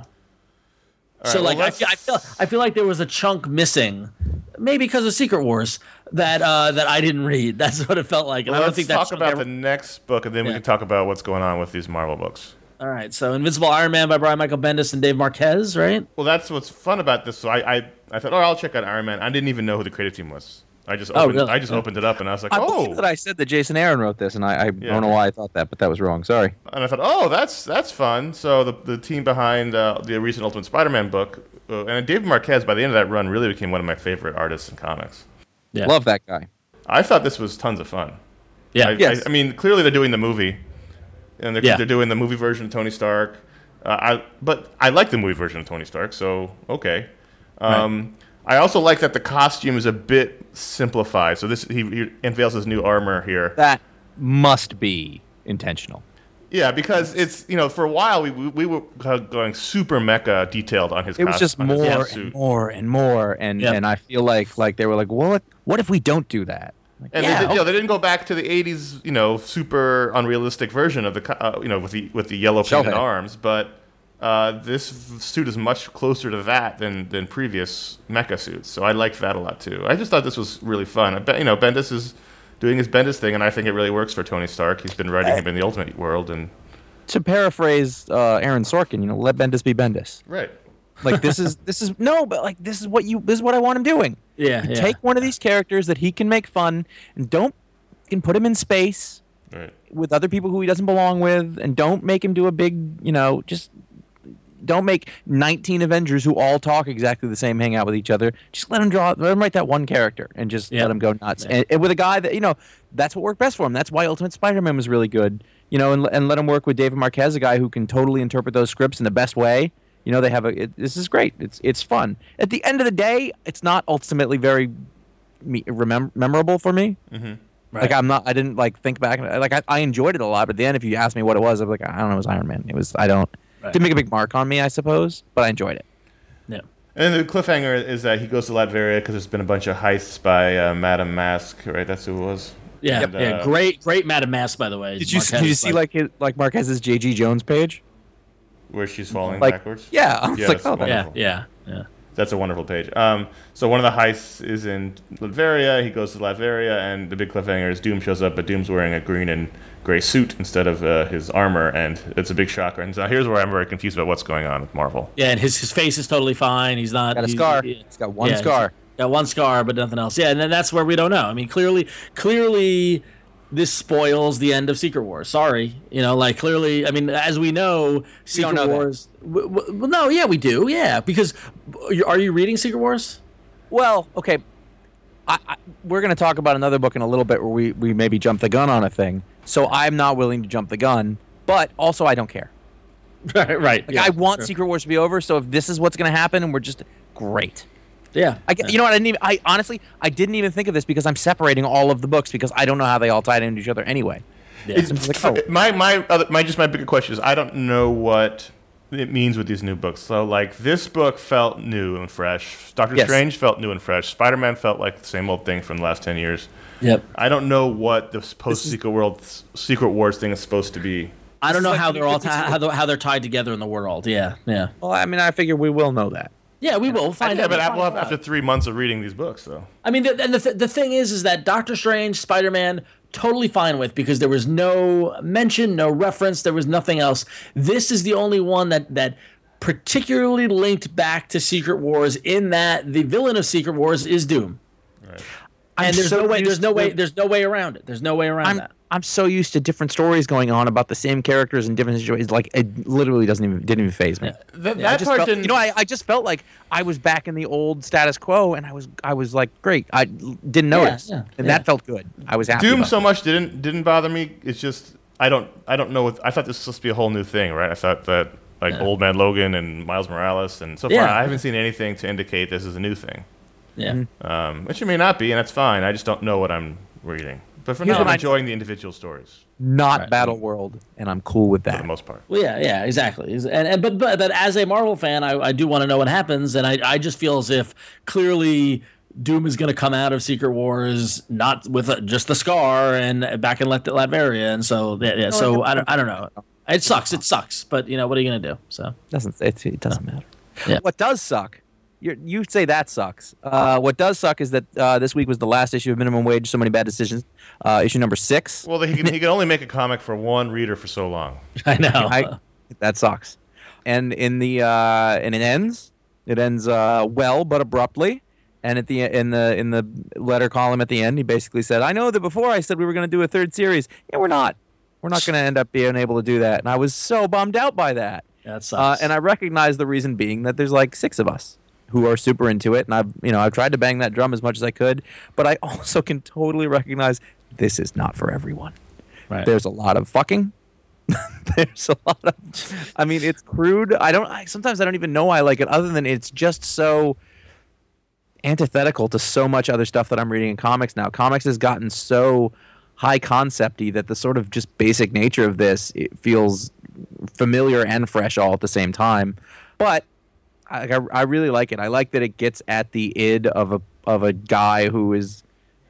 So right, like I feel like there was a chunk missing, maybe because of Secret Wars that I didn't read. That's what it felt like, and I don't think let's that's talk about the next book, and then we can talk about what's going on with these Marvel books. All right, so Invincible Iron Man by Brian Michael Bendis and Dave Marquez, right? Well, that's what's fun about this. So I thought, I'll check out Iron Man. I didn't even know who the creative team was. I just opened it up, and I was like, I believe that I said that Jason Aaron wrote this, and I don't know why I thought that, but that was wrong. Sorry. And I thought, oh, that's fun. So the team behind the recent Ultimate Spider-Man book, and David Marquez, by the end of that run, really became one of my favorite artists in comics. Yeah. Love that guy. I thought this was tons of fun. Yeah. Yes. I mean, clearly they're doing the movie, and they're doing the movie version of Tony Stark. But I like the movie version of Tony Stark, so okay. Right. I also like that the costume is a bit simplified. So he unveils his new armor here. That must be intentional. Yeah, because it's for a while we were going super mecha detailed on his. It was just on his more suit. and more and more, and I feel like they were like, well, what if we don't do that? Like, And they didn't go back to the '80s, super unrealistic version of the with the yellow painted Shellhead. arms, but this suit is much closer to that than previous mecha suits. So I liked that a lot too. I just thought this was really fun. Bendis is doing his Bendis thing, and I think it really works for Tony Stark. He's been writing him in the Ultimate world, and to paraphrase Aaron Sorkin, let Bendis be Bendis. right. Like this is this is what I want him doing. Yeah, You take one of these characters that he can make fun, and put him in space Right. with other people who he doesn't belong with, and don't make him do a big, just don't make 19 Avengers who all talk exactly the same hang out with each other. Just let him write that one character and just let him go nuts. Yeah. And with a guy that, that's what worked best for him. That's why Ultimate Spider-Man was really good, and let him work with David Marquez, a guy who can totally interpret those scripts in the best way. They have this is great. It's fun. At the end of the day, it's not ultimately very memorable for me. Mm-hmm. Right. Like I didn't think back. I enjoyed it a lot, but at the end, if you ask me what it was, I'm like, I don't know, it was Iron Man. Didn't make a big mark on me, I suppose, but I enjoyed it. Yeah. And the cliffhanger is that he goes to Latveria because there's been a bunch of heists by Madame Mask, right? That's who it was. Yeah, And, great Madame Mask, by the way. Did you see Marquez's J.G. Jones page? Where she's falling Like, backwards. yeah, I was Yeah, like, that's oh, that- wonderful. Yeah. That's a wonderful page. So one of the heists is in Latveria. He goes to Latveria, and the big cliffhanger is Doom shows up, but Doom's wearing a green and gray suit instead of his armor, and it's a big shocker. And so here's where I'm very confused about what's going on with Marvel. Yeah, and his face is totally fine. He's not got a he's- scar. yeah. He's got one Yeah, scar. Got one scar, but nothing else. Yeah, and then that's where we don't know. I mean, clearly, this spoils the end of Secret Wars. Sorry, clearly. I mean, as we know, Secret know that. Wars. Well, no, yeah, we do. Yeah, because are you reading Secret Wars? Well, okay. We're going to talk about another book in a little bit where we maybe jump the gun on a thing. So I'm not willing to jump the gun, but also I don't care. right. I want Secret Wars to be over. So if this is what's going to happen, and we're just great. Yeah. You know what? I honestly didn't even think of this because I'm separating all of the books because I don't know how they all tied into each other anyway. Yeah. My bigger question is I don't know what it means with these new books. So this book felt new and fresh. Doctor Strange felt new and fresh. Spider-Man felt like the same old thing from the last 10 years. Yep. I don't know what the post-Secret Wars thing is supposed to be. I don't know like how you they're all could- how they're tied together in the world. Yeah. Well, I mean, I figure we will know that. Yeah, we will find out. But after 3 months of reading these books, though. I mean, the thing is that Doctor Strange, Spider-Man, totally fine with because there was no mention, no reference, there was nothing else. This is the only one that particularly linked back to Secret Wars in that the villain of Secret Wars is Doom. Right. And there's no way around it. There's no way around that. I'm so used to different stories going on about the same characters in different situations. Like it literally didn't even faze me. That part didn't. I just felt like I was back in the old status quo, and I was like, great. I didn't notice, and that felt good. I was happy. Doom about so it. much didn't bother me. It's just I don't know. I thought this was supposed to be a whole new thing, right? I thought that Old Man Logan and Miles Morales, and so far I haven't seen anything to indicate this is a new thing. Yeah. Which it may not be, and that's fine. I just don't know what I'm reading. But for now, I'm enjoying the individual stories Not Battle World, and I'm cool with for that. the most part. Well, yeah, exactly. But as a Marvel fan, I do want to know what happens, and I just feel as if clearly Doom is going to come out of Secret Wars not with just the scar and back in Latveria, and so yeah. So I don't know. It sucks, but what are you going to do? So It doesn't matter. Yeah. What does suck? You say that sucks. What does suck is that this week was the last issue of Minimum Wage. So many bad decisions. Issue number 6. Well, he can only make a comic for one reader for so long. I know. That sucks. And in the and it ends well but abruptly. And at the in the letter column at the end, he basically said, "I know that before I said we were going to do a third series. Yeah, we're not. We're not going to end up being able to do that." And I was so bummed out by that. Yeah, that sucks. And I recognize the reason being that there's like 6 of us who are super into it, and I've tried to bang that drum as much as I could, but I also can totally recognize this is not for everyone. Right. There's a lot of fucking. There's a lot of. I mean, it's crude. Sometimes I don't even know why I like it, other than it's just so antithetical to so much other stuff that I'm reading in comics now. Comics has gotten so high concepty that the sort of just basic nature of this, it feels familiar and fresh all at the same time. But I really like it. I like that it gets at the id of a guy who is,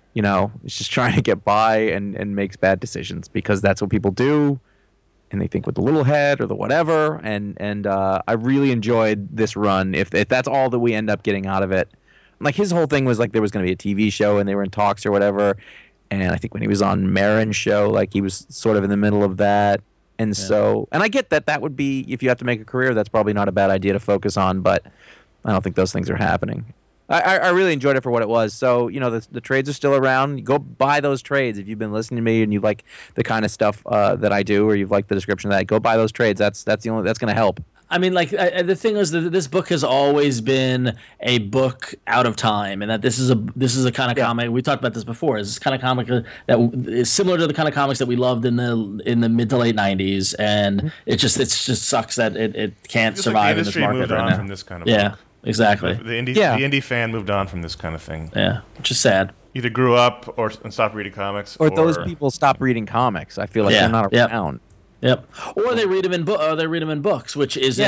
is just trying to get by and makes bad decisions because that's what people do, and they think with the little head or the whatever. And I really enjoyed this run. If that's all that we end up getting out of it. Like, his whole thing was like there was going to be a TV show and they were in talks or whatever. And I think when he was on Maron's show, like, he was sort of in the middle of that. And so, and I get that would be, if you have to make a career, that's probably not a bad idea to focus on, but I don't think those things are happening. I really enjoyed it for what it was. So, the trades are still around. Go buy those trades. If you've been listening to me and you like the kind of stuff that I do, or you've liked the description of that, go buy those trades. That's going to help. I mean, like, the thing is that this book has always been a book out of time, and that this is a kind of comic. We talked about this before. It's this kind of comic that is similar to the kind of comics that we loved in the mid to late '90s, and it just sucks that it can't survive in this market moved right on now. from this kind of Yeah, book. exactly. The indie fan moved on from this kind of thing. Yeah, which is sad. Either grew up and stopped reading comics, Or those people stop reading comics. I feel like they're not around. Yep. Or they read them in books, which isn't.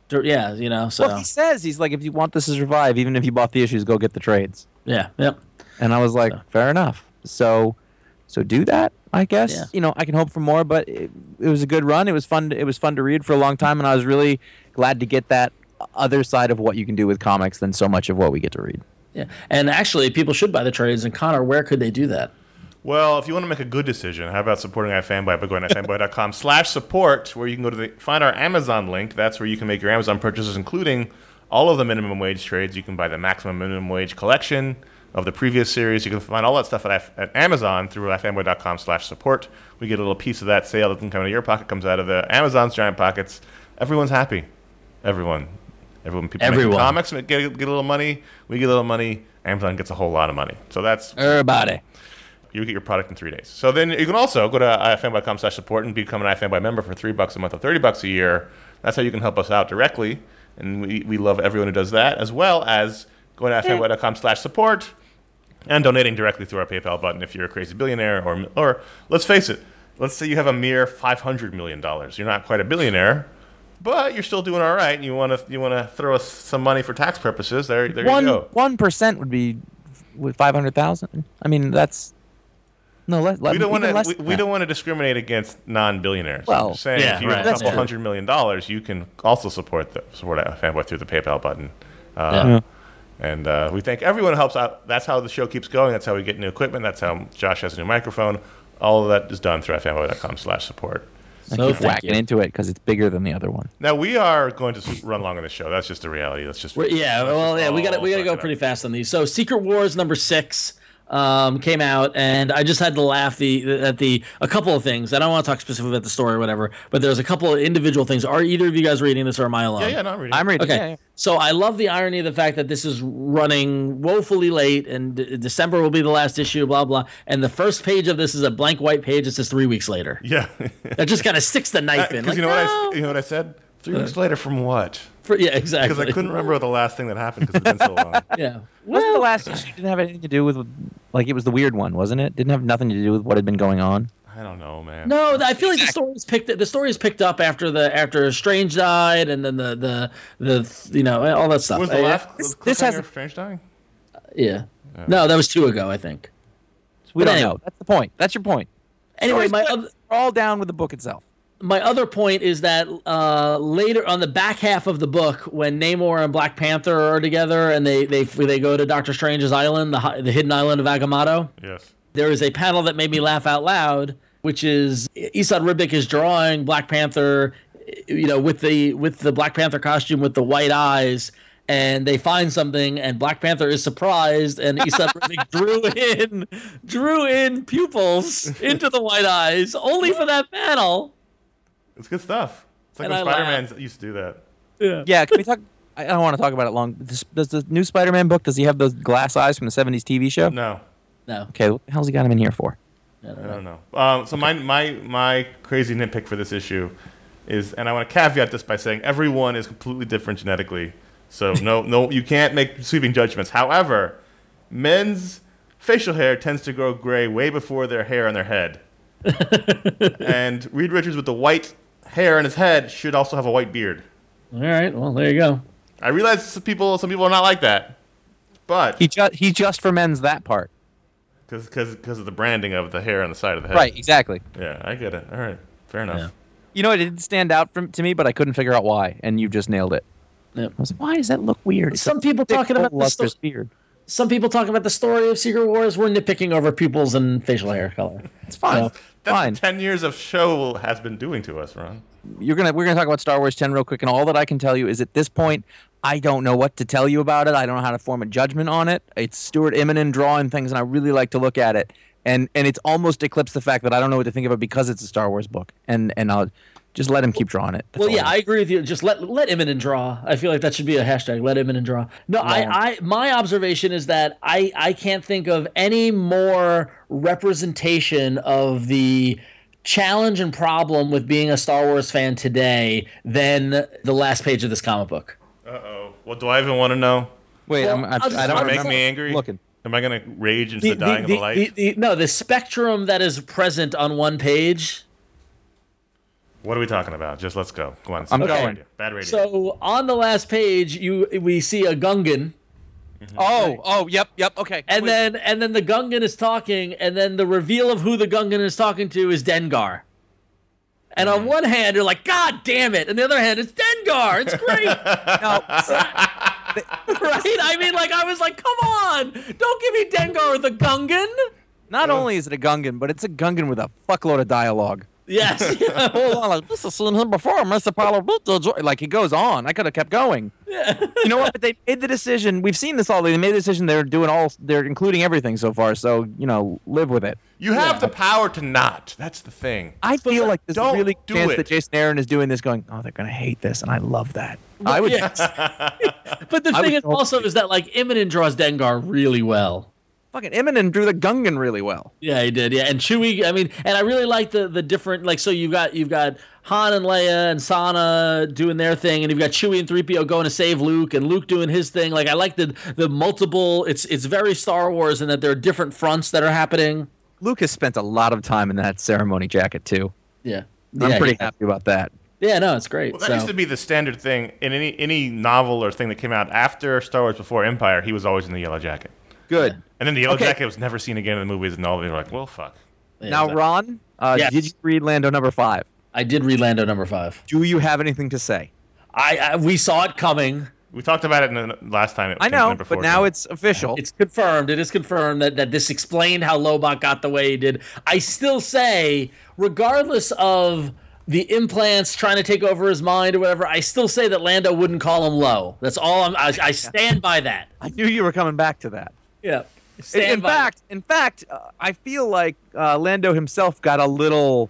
Yeah. So. Well, he says, he's like, if you want this to survive, even if you bought the issues, go get the trades. Yeah. Yep. And I was like, fair enough. So do that, I guess. Yeah. I can hope for more, but it was a good run. It was fun. It was fun to read for a long time, and I was really glad to get that other side of what you can do with comics than so much of what we get to read. Yeah. And actually, people should buy the trades. And Connor, where could they do that? Well, if you want to make a good decision, how about supporting iFanboy by going to ifanboy.com/support, where you can go to find our Amazon link. That's where you can make your Amazon purchases, including all of the minimum wage trades. You can buy the maximum minimum wage collection of the previous series. You can find all that stuff at Amazon through ifanboy.com/support. We get a little piece of that sale that doesn't come out of your pocket, comes out of the Amazon's giant pockets. Everyone's happy. Everyone. People making comics get a little money. We get a little money. Amazon gets a whole lot of money. So that's everybody. You get your product in 3 days. So then you can also go to ifanboy.com/support and become an iFanboy member for $3 a month or $30 a year. That's how you can help us out directly. And we love everyone who does that, as well as going to ifanboy.com/support and donating directly through our PayPal button if you're a crazy billionaire. Or let's face it, let's say you have a mere $500 million. You're not quite a billionaire, but you're still doing all right. And you want to throw us some money for tax purposes. There you go. 1% would be with 500,000. I mean, that's. No, we don't want to discriminate against non-billionaires. Well, I'm just saying, if you have a couple $100 million, you can also support Fanboy through the PayPal button. And we thank everyone who helps out. That's how the show keeps going. That's how we get new equipment. That's how Josh has a new microphone. All of that is done through ifanboy.com/support. I keep whacking into it because it's bigger than the other one. Now we are going to run long on this show. That's just the reality. That's just we got to go pretty fast on these. So Secret Wars number 6. Came out, and I just had to laugh at a couple of things. I don't want to talk specifically about the story or whatever, but there's a couple of individual things. Are either of you guys reading this, or am I alone? Yeah, no, I'm reading. I'm reading. Okay, so I love the irony of the fact that this is running woefully late, and December will be the last issue, blah blah. And the first page of this is a blank white page that says 3 weeks later. Yeah, that just kind of sticks the knife in. Because you know what I said? 3 weeks later from what? Yeah, exactly. Because I couldn't remember the last thing that happened because it's been so long. Yeah. Wasn't the last issue didn't have anything to do with, like, it was the weird one, wasn't it? Didn't have nothing to do with what had been going on. I don't know, man. No, I feel like the story is picked up after Strange died, and then the all that stuff. Was the last cliffhanger Strange dying? Yeah. No, that was 2 ago, I think. We But don't anyway. know. That's the point. That's your point. Anyway, Story's good. We're all down with the book itself. my other point is that later on the back half of the book, when Namor and Black Panther are together and they go to Doctor Strange's island, the hidden island of Agamotto, Yes. there is a panel that made me laugh out loud, which is Esad Ribic is drawing Black Panther, with the Black Panther costume with the white eyes, and they find something, and Black Panther is surprised, and Esad Ribic drew in pupils into the white eyes, only for that panel. It's good stuff. It's like And when I Spider-Man used to do that. Yeah, can we talk? I don't want to talk about it long. Does the new Spider-Man book, does he have those glass eyes from the 70s TV show? No, No. Okay, what the hell's he got him in here for? I don't know. So my crazy nitpick for this issue is, and I want to caveat this by saying everyone is completely different genetically. So no, you can't make sweeping judgments. However, men's facial hair tends to grow gray way before their hair on their head. And Reed Richards with the white hair on his head should also have a white beard. All right. Well, there you go. I realize some people are not like that, but He just for men's that part. because of the branding of the hair on the side of the head. Right, exactly. Yeah, I get it. All right, fair enough. Yeah. You know, it didn't stand out to me, but I couldn't figure out why, and you just nailed it. Yep. I was like, why does that look weird? It's Some a people thick, talking about the lustrous sto- beard. Some people talk about the story of Secret Wars. We're nitpicking over pupils and facial hair color. It's fine. That's Fine. what 10 years of show has been doing to us, Ron. We're gonna talk about Star Wars 10 real quick, and all that I can tell you is at this point, I don't know what to tell you about it. I don't know how to form a judgment on it. It's Stuart Immonen drawing things, and I really like to look at it. And it's almost eclipsed the fact that I don't know what to think of it because it's a Star Wars book. And I'll just let him keep drawing it. That's Well, all yeah, I agree with you. Just let Immonen draw. I feel like that should be a hashtag. Let Immonen draw. No, my observation is that I can't think of any more representation of the challenge and problem with being a Star Wars fan today than the last page of this comic book. Uh-oh. Well, do I even want to know? Wait, Well, I I'll just- don't Does it make remember. me angry? Looking. Am I going to rage into the dying of the light? The spectrum that is present on one page. What are we talking about? Just let's go. Go on. I'm Bad going. radio. Bad radio. So on the last page, we see a Gungan. Yep, okay. And then the Gungan is talking, and then the reveal of who the Gungan is talking to is Dengar. And on one hand, you're like, God damn it. And the other hand, it's Dengar. It's great. Right? I mean, like, I was like, come on. Don't give me Dengar with a Gungan. Not only is it a Gungan, but it's a Gungan with a fuckload of dialogue. Yes. Yeah. Hold on, like, this has seen him before, Mr. Paulo. Like, he goes on. I could have kept going. You know what? But they made the decision. We've seen this all. They made the decision. They're including everything so far. So, live with it. You have the power to not. That's the thing. I feel like there's Don't a really do chance it. that Jason Aaron is doing this going, oh, they're going to hate this. And I love that. I would. Yes. But the I thing would is also is that, like, Immonen draws Dengar really well. Fucking Eminem drew the Gungan really well. Yeah, he did. Yeah, and Chewie. I mean, and I really like the different. Like, so you've got Han and Leia and Sana doing their thing, and you've got Chewie and 3PO going to save Luke, and Luke doing his thing. Like, I like the multiple. It's very Star Wars in that there are different fronts that are happening. Luke has spent a lot of time in that ceremony jacket, too. Yeah, I'm pretty yeah. happy about that. Yeah, no, it's great. Well, that So- used to be the standard thing in any novel or thing that came out after Star Wars before Empire. He was always in the yellow jacket. Good. And then the yellow Okay. jacket was never seen again in the movies, and all of them were like, well, fuck. Yeah, Now, exactly. Ron, Yes. did you read Lando number 5? I did read Lando number 5. Do you have anything to say? We saw it coming. We talked about it in the last time. I know, but now it's official. It's confirmed. It is confirmed that this explained how Lobot got the way he did. I still say, regardless of the implants trying to take over his mind or whatever, I still say that Lando wouldn't call him low. That's all. I stand by that. I knew you were coming back to that. Yeah. In fact, I feel like Lando himself got a little.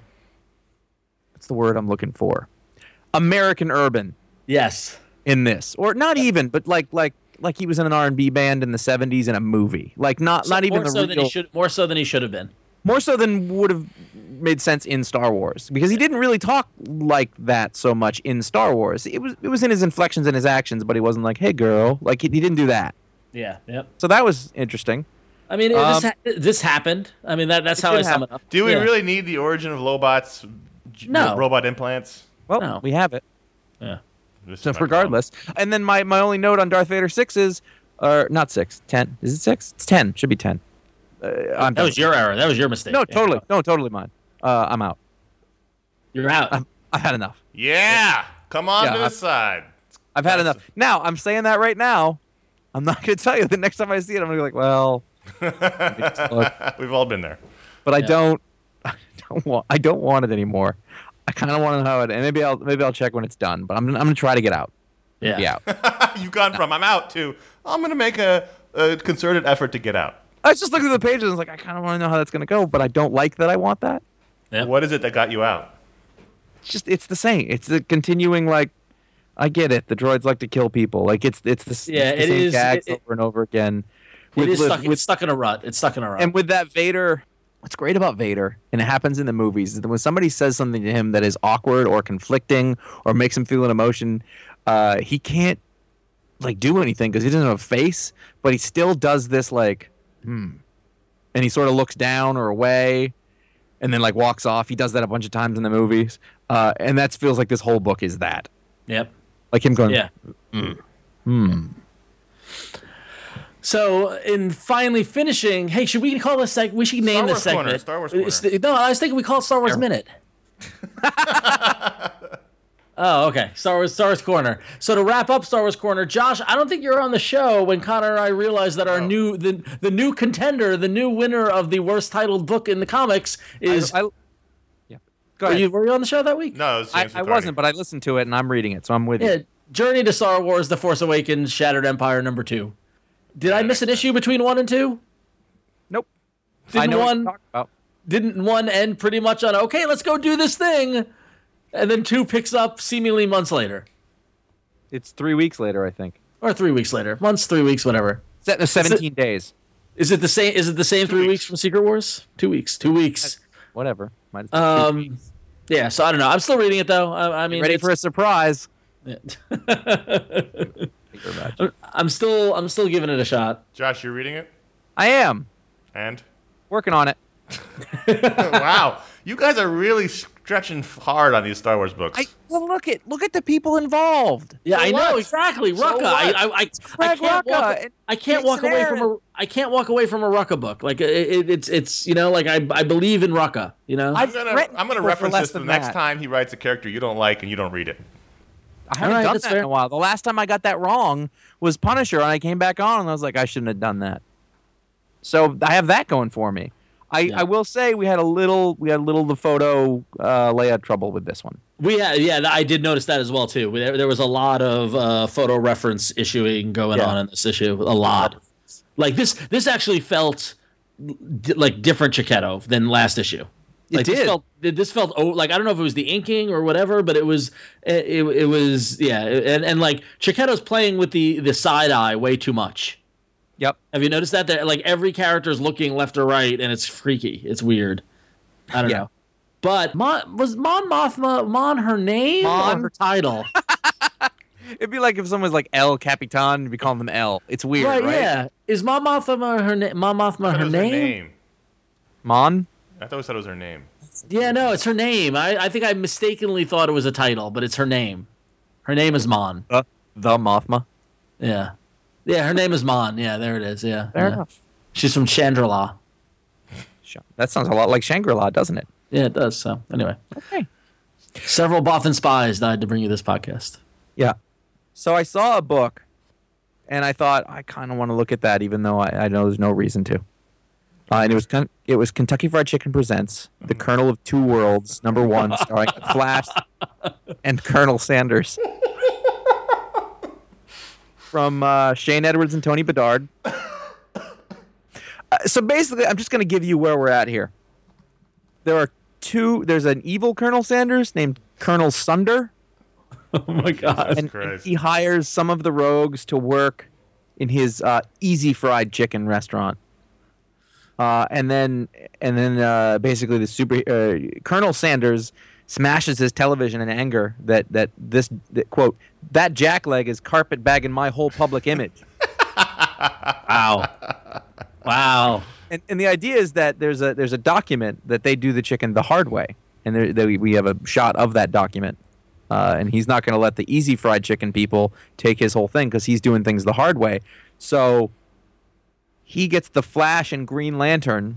What's the word I'm looking for? American urban Yes. in this, or not even, but like he was in an R&B band in the '70s in a movie. Like not even more the so than real. he should. More so than he should have been. More so than would have made sense in Star Wars, because he didn't really talk like that so much in Star Wars. It was in his inflections and his actions, but he wasn't like, "Hey, girl," like he didn't do that. Yeah. Yep. So that was interesting. I mean, this happened. I mean, that's how did I sum it happen. up. Do we Yeah. really need the origin of Lobot's No. robot implants? Well, No. we have it. Yeah. This So is my regardless, and then my only note on Darth Vader 6 is Or not 6, 10. Is it 6? It's 10. Should be 10. I'm That done. was your error. That was your mistake. No, Yeah. totally. No, totally mine. I'm out. You're out. I've had enough. Yeah. Come on Yeah, to this side. I've had That's- enough. Now, I'm saying that right now. I'm not going to tell you. The next time I see it, I'm going to be like, well, look. We've all been there. But I Yeah. don't want it anymore. I kind of want to know it, and maybe I'll check when it's done. But I'm going to try to get out. Yeah. Be out. You've gone from I'm out to I'm going to make a concerted effort to get out. I was just looking at the pages and I was like, I kind of want to know how that's going to go, but I don't like that I want that. Yep. What is it that got you out? It's the same. It's the continuing, like, I get it. The droids like to kill people. Like, it's the Yeah, the it same is- gags it- over and over again. It is With- stuck. with- It's stuck in a rut. It's stuck in a rut. And with that Vader, what's great about Vader, and it happens in the movies, is that when somebody says something to him that is awkward or conflicting or makes him feel an emotion, he can't like do anything because he doesn't have a face, but he still does this like, and he sort of looks down or away, and then like walks off. He does that a bunch of times in the movies, and that feels like this whole book is that, Yep. like him going, Yeah. So, in finally finishing, hey, should we call this we should name this Wars Corner, segment? Star Wars Corner. No, I was thinking we call it Star Wars Minute. Oh, okay. Star Wars Corner. So to wrap up Star Wars Corner, Josh, I don't think you were on the show when Connor and I realized that our new the new contender, the new winner of the worst titled book in the comics is. yeah. Go ahead. Were you on the show that week? No, it was James I McCartney. wasn't, but I listened to it and I'm reading it, so I'm with Yeah. you. Journey to Star Wars: The Force Awakens, Shattered Empire #2. Did I miss an issue between 1 and 2? Nope. Didn't I know what one- you're talking about. Didn't 1 end pretty much on okay, let's go do this thing, and then 2 picks up seemingly months later, It's 3 weeks later, I think. or 3 weeks later, months, 3 weeks, whatever. Set in 17 days. Is it the same? Is it the same 3 weeks from Secret Wars? 2 weeks. 2 weeks. Whatever. Might as well. Yeah. So I don't know. I'm still reading it though. I mean, Ready for a surprise. I'm still giving it a shot. Josh, you're reading it? I am And? working on it. Wow. You guys are really stretching hard on these Star Wars books. Well, look at the people involved. Yeah, So I know what? exactly. So Rucka. what? I Craig can't Rucka walk. and I can't walk Jason away from Aaron. I can't walk away from a Rucka book. Like it's you know like I believe in Rucka. You know. I've I'm threatened gonna people for reference less this the than next that. time he writes a character you don't like and you don't read it. I haven't Alright, done that's that in fair. a while. The last time I got that wrong was Punisher, and I came back on, and I was like, I shouldn't have done that. So I have that going for me. I will say we had a little the photo layout trouble with this one. I did notice that as well too. There was a lot of photo reference issuing going Yeah. on in this issue. A lot. Like this actually felt like different Chiquetto than last issue. Like did. This felt like I don't know if it was the inking or whatever, but it was and like Chiquetto's playing with the side eye way too much. Yep. Have you noticed that? Like every character's looking left or right, and it's freaky. It's weird. I don't Yeah. know. But was Mon Mothma her name Mon. or her title? It'd be like if someone was like El Capitan, you'd be calling them El. It's weird, right? Yeah. Is Mon Mothma her name? Mon Mothma I thought it her was name? Mon? I thought we said it was her name. Yeah, no, it's her name. I think I mistakenly thought it was a title, but it's her name. Her name is Mon. The Mothma. Yeah. Yeah, her name is Mon. Yeah, there it is. Yeah. Fair yeah. enough. She's from Chandrila. That sounds a lot like Shangri-La, doesn't it? Yeah, it does. So, anyway. Okay. Several Bothan spies died to bring you this podcast. Yeah. So I saw a book, and I thought I kind of want to look at that, even though I know there's no reason to. And it was Kentucky Fried Chicken Presents The Colonel of Two Worlds, #1, starring Flash and Colonel Sanders. From Shane Edwards and Tony Bedard. So basically, I'm just going to give you where we're at here. There's an evil Colonel Sanders named Colonel Sunder. Oh, my God. And Christ. he hires some of the rogues to work in his Easy Fried Chicken restaurant. And then basically the Colonel Sanders smashes his television in anger that quote, that jackleg is carpetbagging my whole public image. Wow. Wow. And the idea is that there's a document that they do the chicken the hard way, and we have a shot of that document. And he's not going to let the Easy Fried Chicken people take his whole thing because he's doing things the hard way. So he gets the Flash and Green Lantern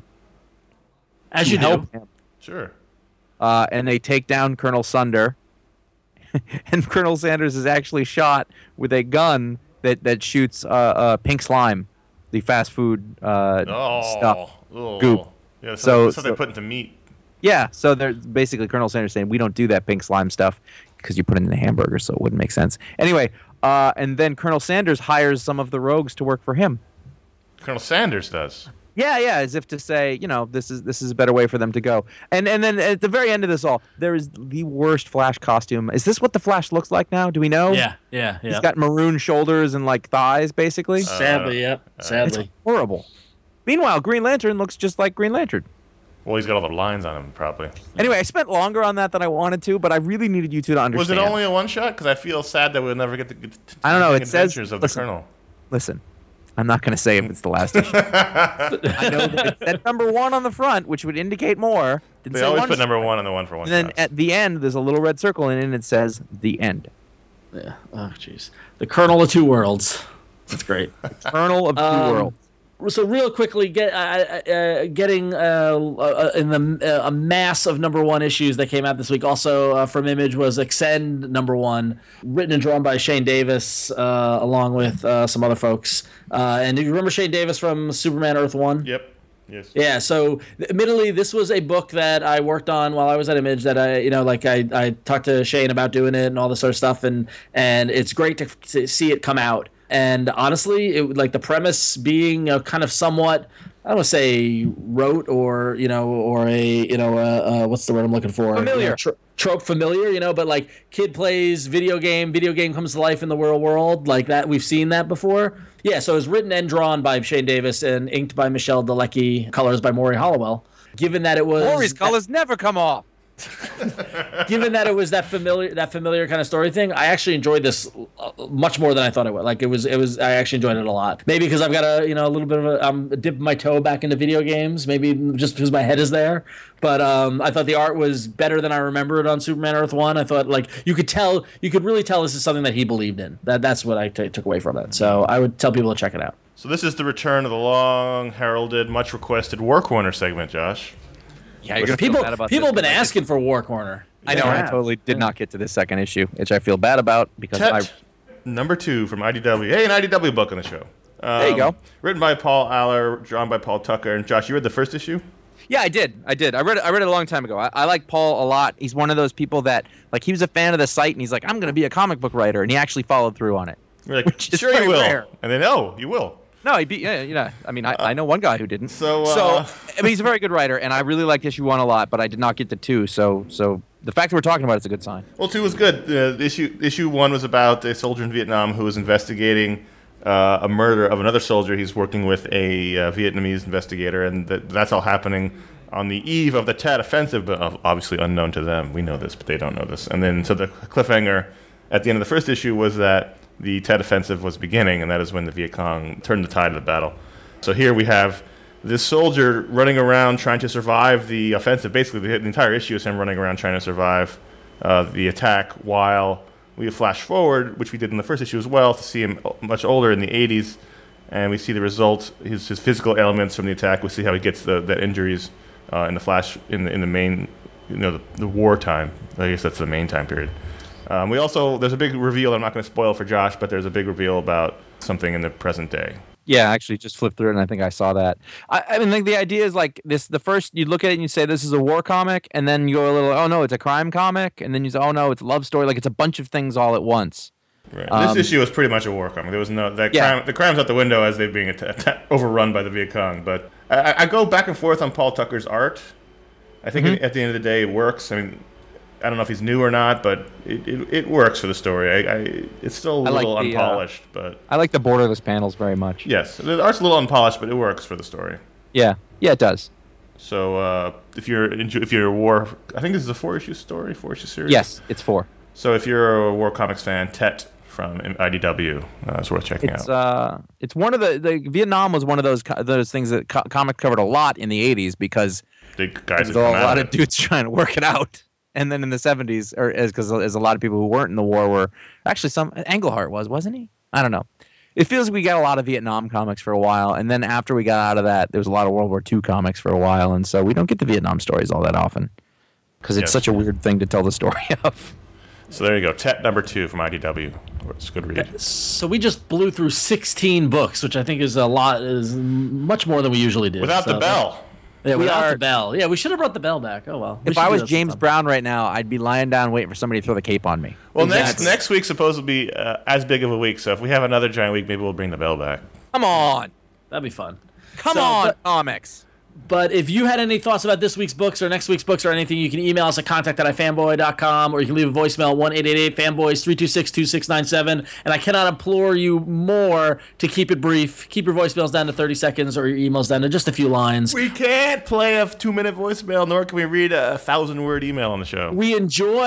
As to you help do. him. Sure. And they take down Colonel Sunder. And Colonel Sanders is actually shot with a gun that shoots pink slime, the fast food stuff. Oh. Goop. Yeah, So- so they put into meat. Yeah, so they're basically Colonel Sanders saying we don't do that pink slime stuff because you put it in the hamburger, so it wouldn't make sense. Anyway, and then Colonel Sanders hires some of the rogues to work for him. Colonel Sanders does. Yeah, as if to say, this is a better way for them to go. And then at the very end of this all, there is the worst Flash costume. Is this what the Flash looks like now? Do we know? Yeah. He's got maroon shoulders and like thighs, basically. Sadly, yep. It's Sadly. horrible. Meanwhile, Green Lantern looks just like Green Lantern. Well, he's got all the lines on him, probably. Anyway, I spent longer on that than I wanted to, but I really needed you two to Was understand. it only a one-shot? Because I feel sad that we'll never get to I don't know, the it says- adventures of listen. the Colonel. Listen, I'm not going to say if it's the last issue. I know that it said number 1 on the front, which would indicate more. Didn't They say always one put shot. number 1 on the one for one. And then shots. at the end, there's a little red circle in it, and it says the end. Yeah. Oh, jeez. The Colonel of Two Worlds. That's great. Colonel of Two Worlds. So real quickly, getting in a mass of number 1 issues that came out this week. Also from Image was Extend number 1, written and drawn by Shane Davis, along with some other folks. And do you remember Shane Davis from Superman Earth 1? Yep. Yes. Yeah, so admittedly, this was a book that I worked on while I was at Image. That I talked to Shane about doing it and all this sort of stuff, and it's great to see it come out. And honestly, it like the premise being kind of somewhat, I don't want to say rote or what's the word I'm looking for? Familiar. Trope familiar, but like kid plays video game comes to life in the real world, like that. We've seen that before. Yeah, so it was written and drawn by Shane Davis and inked by Michelle Dalecki, colors by Maury Hollowell. Given that it was Maury's colors never come off. given that it was that familiar kind of story thing, I actually enjoyed this much more than I thought it would. Like it was I actually enjoyed it a lot. Maybe because I've got a little bit of a dip my toe back into video games. Maybe just because my head is there. But I thought the art was better than I remembered on Superman Earth 1. I thought like you could really tell this is something that he believed in. That's what I took away from it. So I would tell people to check it out. So this is the return of the long heralded, much requested War Corner segment, Josh. Yeah, you're gonna feel People bad about have this been one. asking for War Corner. I know. I Yeah. totally did not get to this second issue, which I feel bad about because Tet, number 2 from IDW. Hey, an IDW book on the show. There you go. Written by Paul Aller, drawn by Paul Tucker. And Josh, you read the first issue? Yeah, I did. I read it a long time ago. I like Paul a lot. He's one of those people that like he was a fan of the site and he's like, I'm going to be a comic book writer, and he actually followed through on it. You're like, Which is sure very you will. rare. And then, oh, you will. No, he beat. Yeah. I mean, I know one guy who didn't. So, I mean, he's a very good writer, and I really liked issue 1 a lot, but I did not get to 2. So the fact that we're talking about it's a good sign. Well, 2 was good. Issue 1 was about a soldier in Vietnam who was investigating a murder of another soldier. He's working with a Vietnamese investigator, and that's all happening on the eve of the Tet Offensive, but obviously unknown to them. We know this, but they don't know this. And then, so the cliffhanger at the end of the first issue was that the Tet Offensive was beginning, and that is when the Viet Cong turned the tide of the battle. So here we have this soldier running around trying to survive the offensive. Basically, the entire issue is him running around trying to survive the attack, while we flash forward, which we did in the first issue as well, to see him much older in the 80s, and we see the result, his physical ailments from the attack. We see how he gets the injuries in the flash in the main, the wartime. I guess that's the main time period. We also, there's a big reveal, I'm not going to spoil for Josh, but there's a big reveal about something in the present day. Yeah, I actually just flipped through it, and I think I saw that. I mean, like the idea is like this: the first you look at it and you say this is a war comic, and then you go a little, oh no, it's a crime comic, and then you say, oh no, it's a love story. Like it's a bunch of things all at once. Right. This issue was pretty much a war comic. There was no the crime's out the window as they're being overrun by the Viet Cong. But I go back and forth on Paul Tucker's art. I think at the end of the day, it works. I mean, I don't know if he's new or not, but it works for the story. It's still a little unpolished, but I like the borderless panels very much. Yes, the art's a little unpolished, but it works for the story. Yeah, it does. So if you're a war, I think this is a 4-issue story, 4-issue series. Yes, it's 4. So if you're a war comics fan, Tet from IDW, it's worth checking out. It's one of the Vietnam was one of those things that comics covered a lot in the 80s because Big guys there were a lot of dudes trying to work it out. And then in the 70s, because a lot of people who weren't in the war were actually some Englehart wasn't he? I don't know. It feels like we got a lot of Vietnam comics for a while, and then after we got out of that, there was a lot of World War II comics for a while, and so we don't get the Vietnam stories all that often because it's Yes. such a weird thing to tell the story of. So there you go. Tet number 2 from IDW. It's a good read. So we just blew through 16 books, which I think is much more than we usually do. Without So the bell. Yeah, We without are- the bell. Yeah, we should have brought the bell back. Oh well. We If should I do was that James sometime. Brown right now, I'd be lying down waiting for somebody to throw the cape on me. Well, Exactly. next week's supposed to be as big of a week, so if we have another giant week, maybe we'll bring the bell back. Come on. That'd be fun. Come So, on, but- comics. But if you had any thoughts about this week's books or next week's books or anything, you can email us at contact@ifanboy.com, or you can leave a voicemail 1-888-FANBOYS-326-2697. And I cannot implore you more to keep it brief. Keep your voicemails down to 30 seconds or your emails down to just a few lines. We can't play a 2-minute voicemail, nor can we read a 1,000-word email on the show. We enjoy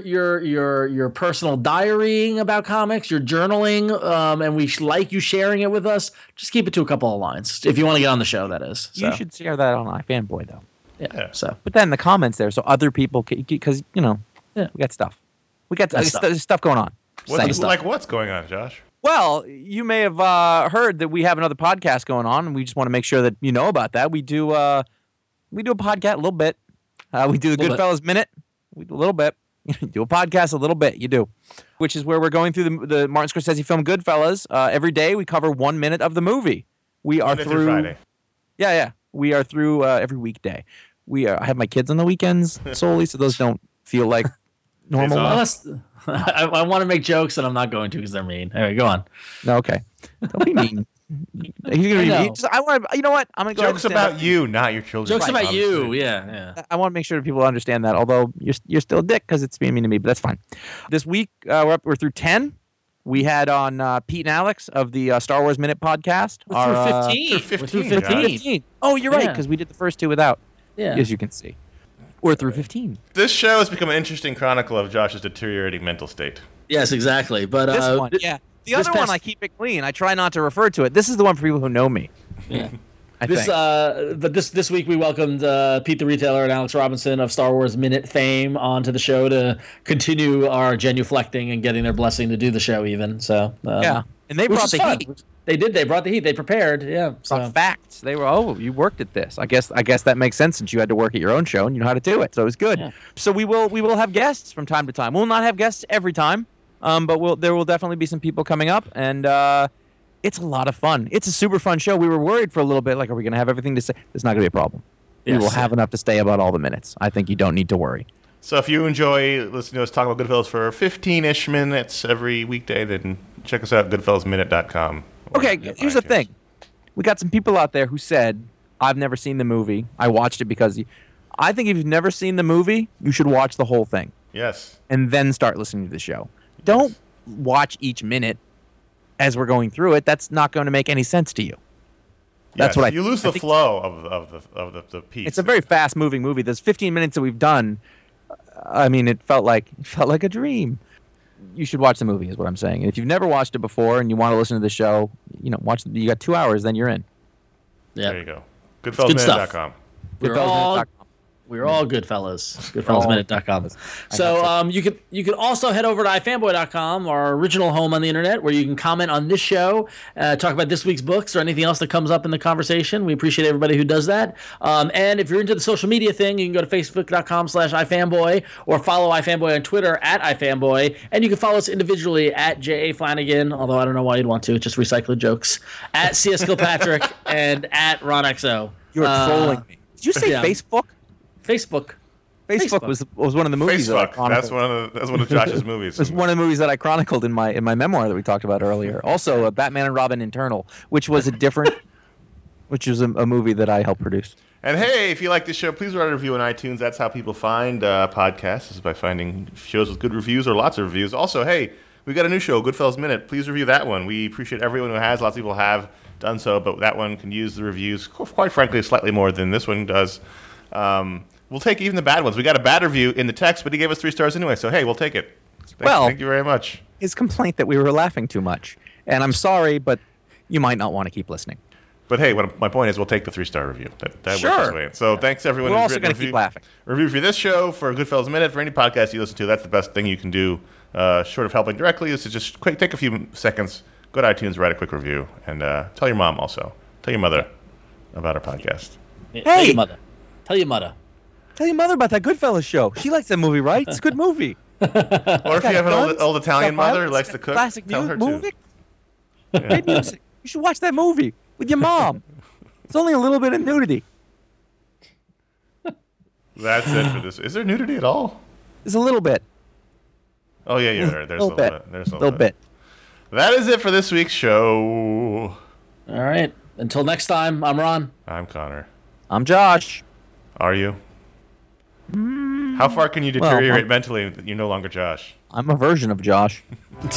your personal diarying about comics, your journaling, and we like you sharing it with us. Just keep it to a couple of lines if you want to get on the show. That is. So, You should share that on iFanboy, though. Yeah. So Put that in the comments there so other people, because, we got stuff. We got That's stuff. stuff going on. What's, stuff. like what's going on, Josh? Well, you may have heard that we have another podcast going on, and we just want to make sure that you know about that. We do a podcast a little bit. We do the Little bit. Goodfellas Minute. We do a little bit. You do a podcast a little bit. You do, which is where we're going through the Martin Scorsese film Goodfellas. Every day we cover 1 minute of the movie. We are Monday through Friday. Yeah. We are through every weekday. I have my kids on the weekends solely, so those don't feel like normal. Days life. off. I want to make jokes, and I'm not going to because they're mean. Anyway, go on. No, okay. Don't be mean. He's gonna be I know. mean. I want to. You know what? I'm gonna go. ahead and Jokes stand about up. you, not your children. Jokes about you. Obviously. Yeah. I want to make sure that people understand that. Although you're still a dick because it's being mean to me, but that's fine. This week we're through 10. We had on Pete and Alex of the Star Wars Minute podcast. We're through 15. through We're through 15, guys. 15. Oh, you're right Yeah. because we did the first two without. Yeah. As you can see, we're through 15. This show has become an interesting chronicle of Josh's deteriorating mental state. Yes, exactly. But This one, yeah. The this other one, past- I keep it clean. I try not to refer to it. This is the one for people who know me. Yeah. I This think. but this week we welcomed Pete the Retailer and Alex Robinson of Star Wars Minute fame onto the show to continue our genuflecting and getting their blessing to do the show even. So Yeah, and they which brought is the fun. heat. They did. They brought the heat. They prepared. Yeah. So Facts. They were. Oh, you worked at this. I guess that makes sense since you had to work at your own show and you know how to do it. So it was good. Yeah. So we will have guests from time to time. We'll not have guests every time, but there will definitely be some people coming up, and it's a lot of fun. It's a super fun show. We were worried for a little bit, like, are we going to have everything to say? There's not going to be a problem. We Yes. will have enough to stay about all the minutes. I think you don't need to worry. So if you enjoy listening to us talk about Goodfellas for 15-ish minutes every weekday, then check us out at goodfellasminute.com. Okay, here's the thing. We got some people out there who said, I've never seen the movie. I watched it because I think if you've never seen the movie, you should watch the whole thing Yes. and then start listening to the show. Don't watch each minute as we're going through it. That's not going to make any sense to you. That's Yes, what you lose I the think- flow of the piece. It's a very fast moving movie. There's 15 minutes that we've done. I mean, it felt like a dream. You should watch the movie, is what I'm saying. And if you've never watched it before and you want to listen to the show, watch. You got 2 hours, then you're in. yeah. There you go. good stuff. Goodfellasminute.com. We're all good fellas. Goodfellasminute.com. So you can also head over to ifanboy.com, our original home on the internet, where you can comment on this show, talk about this week's books or anything else that comes up in the conversation. We appreciate everybody who does that. And if you're into the social media thing, you can go to facebook.com/ifanboy or follow ifanboy on Twitter at ifanboy, and you can follow us individually at J.A. Flanagan, although I don't know why you'd want to, just recycle jokes, at C.S. Kilpatrick, and at RonXO. You were trolling me. Did you say yeah. Facebook? Facebook. Facebook was one of the movies that I Facebook. chronicled. That's one of Josh's movies. It was one of the movies that I chronicled in my memoir that we talked about earlier. Also, Batman and Robin Internal, which was which was a movie that I helped produce. And hey, if you like this show, please write a review on iTunes. That's how people find podcasts, is by finding shows with good reviews or lots of reviews. Also, hey, we got a new show, Goodfellas Minute. Please review that one. We appreciate everyone who has. Lots of people have done so, but that one can use the reviews, quite frankly, slightly more than this one does. We'll take even the bad ones. We got a bad review in the text, but he gave us 3 stars anyway, so hey, we'll take it. Thank you very much. His complaint that we were laughing too much. And I'm sorry, but you might not want to keep listening. But hey, my point is we'll take the 3-star review. That Sure. works this way. So thanks everyone We're who's also written gonna review- keep laughing. Review for this show, for Goodfellas Minute, for any podcast you listen to. That's the best thing you can do, short of helping directly, is to just take a few seconds, go to iTunes, write a quick review, and tell your mom also. Tell your mother about our podcast. Tell your mother. Tell your mother. Tell your mother about that Goodfellas show. She likes that movie, right? It's a good movie. Or if you have an old Italian Got mother who violence, likes to cook, classic tell her music. too. Great music. You should watch that movie with your mom. It's only a little bit of nudity. That's it for this. Is there nudity at all? It's a little bit. Oh, yeah, there's a little bit. There's a little bit. That is it for this week's show. All right. Until next time, I'm Ron. I'm Connor. I'm Josh. Are you? How far can you deteriorate mentally that you're no longer Josh? I'm a version of Josh. Not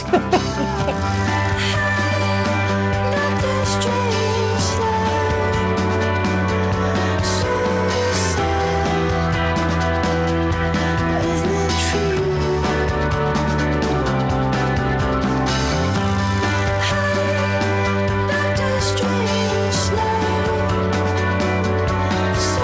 this strange love, so sad. Isn't it true? Not this strange love, so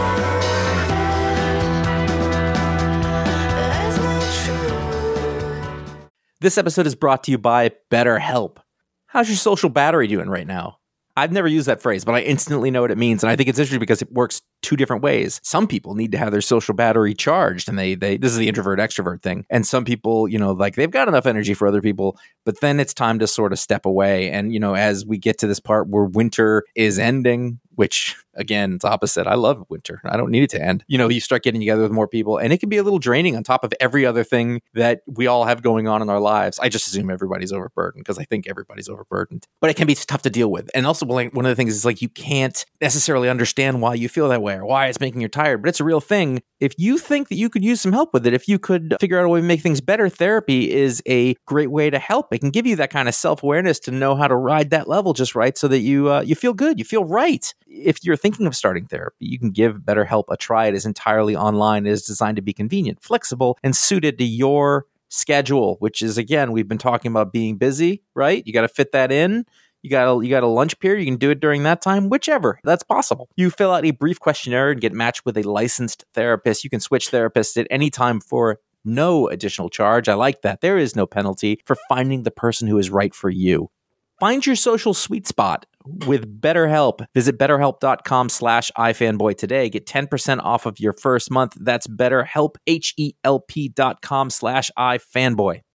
bad. Isn't it true? This episode is brought to you by BetterHelp. How's your social battery doing right now? I've never used that phrase, but I instantly know what it means. And I think it's interesting because it works two different ways. Some people need to have their social battery charged, and they this is the introvert extrovert thing. And some people, like they've got enough energy for other people, but then it's time to sort of step away. And, as we get to this part where winter is ending, which again, it's opposite. I love winter. I don't need it to end. You start getting together with more people, and it can be a little draining on top of every other thing that we all have going on in our lives. I just assume everybody's overburdened because I think everybody's overburdened, but it can be tough to deal with. And also, one of the things is like you can't necessarily understand why you feel that way or why it's making you tired, but it's a real thing. If you think that you could use some help with it, if you could figure out a way to make things better, therapy is a great way to help. It can give you that kind of self-awareness to know how to ride that level just right so that you feel good, you feel right. If you're thinking of starting therapy, you can give BetterHelp a try. It is entirely online. It is designed to be convenient, flexible, and suited to your schedule, which is, again, we've been talking about being busy, right? You got to fit that in. You got a lunch period. You can do it during that time, whichever. That's possible. You fill out a brief questionnaire and get matched with a licensed therapist. You can switch therapists at any time for no additional charge. I like that. There is no penalty for finding the person who is right for you. Find your social sweet spot with BetterHelp. Visit BetterHelp.com/iFanboy today. Get 10% off of your first month. That's BetterHelp, HELP.com/iFanboy.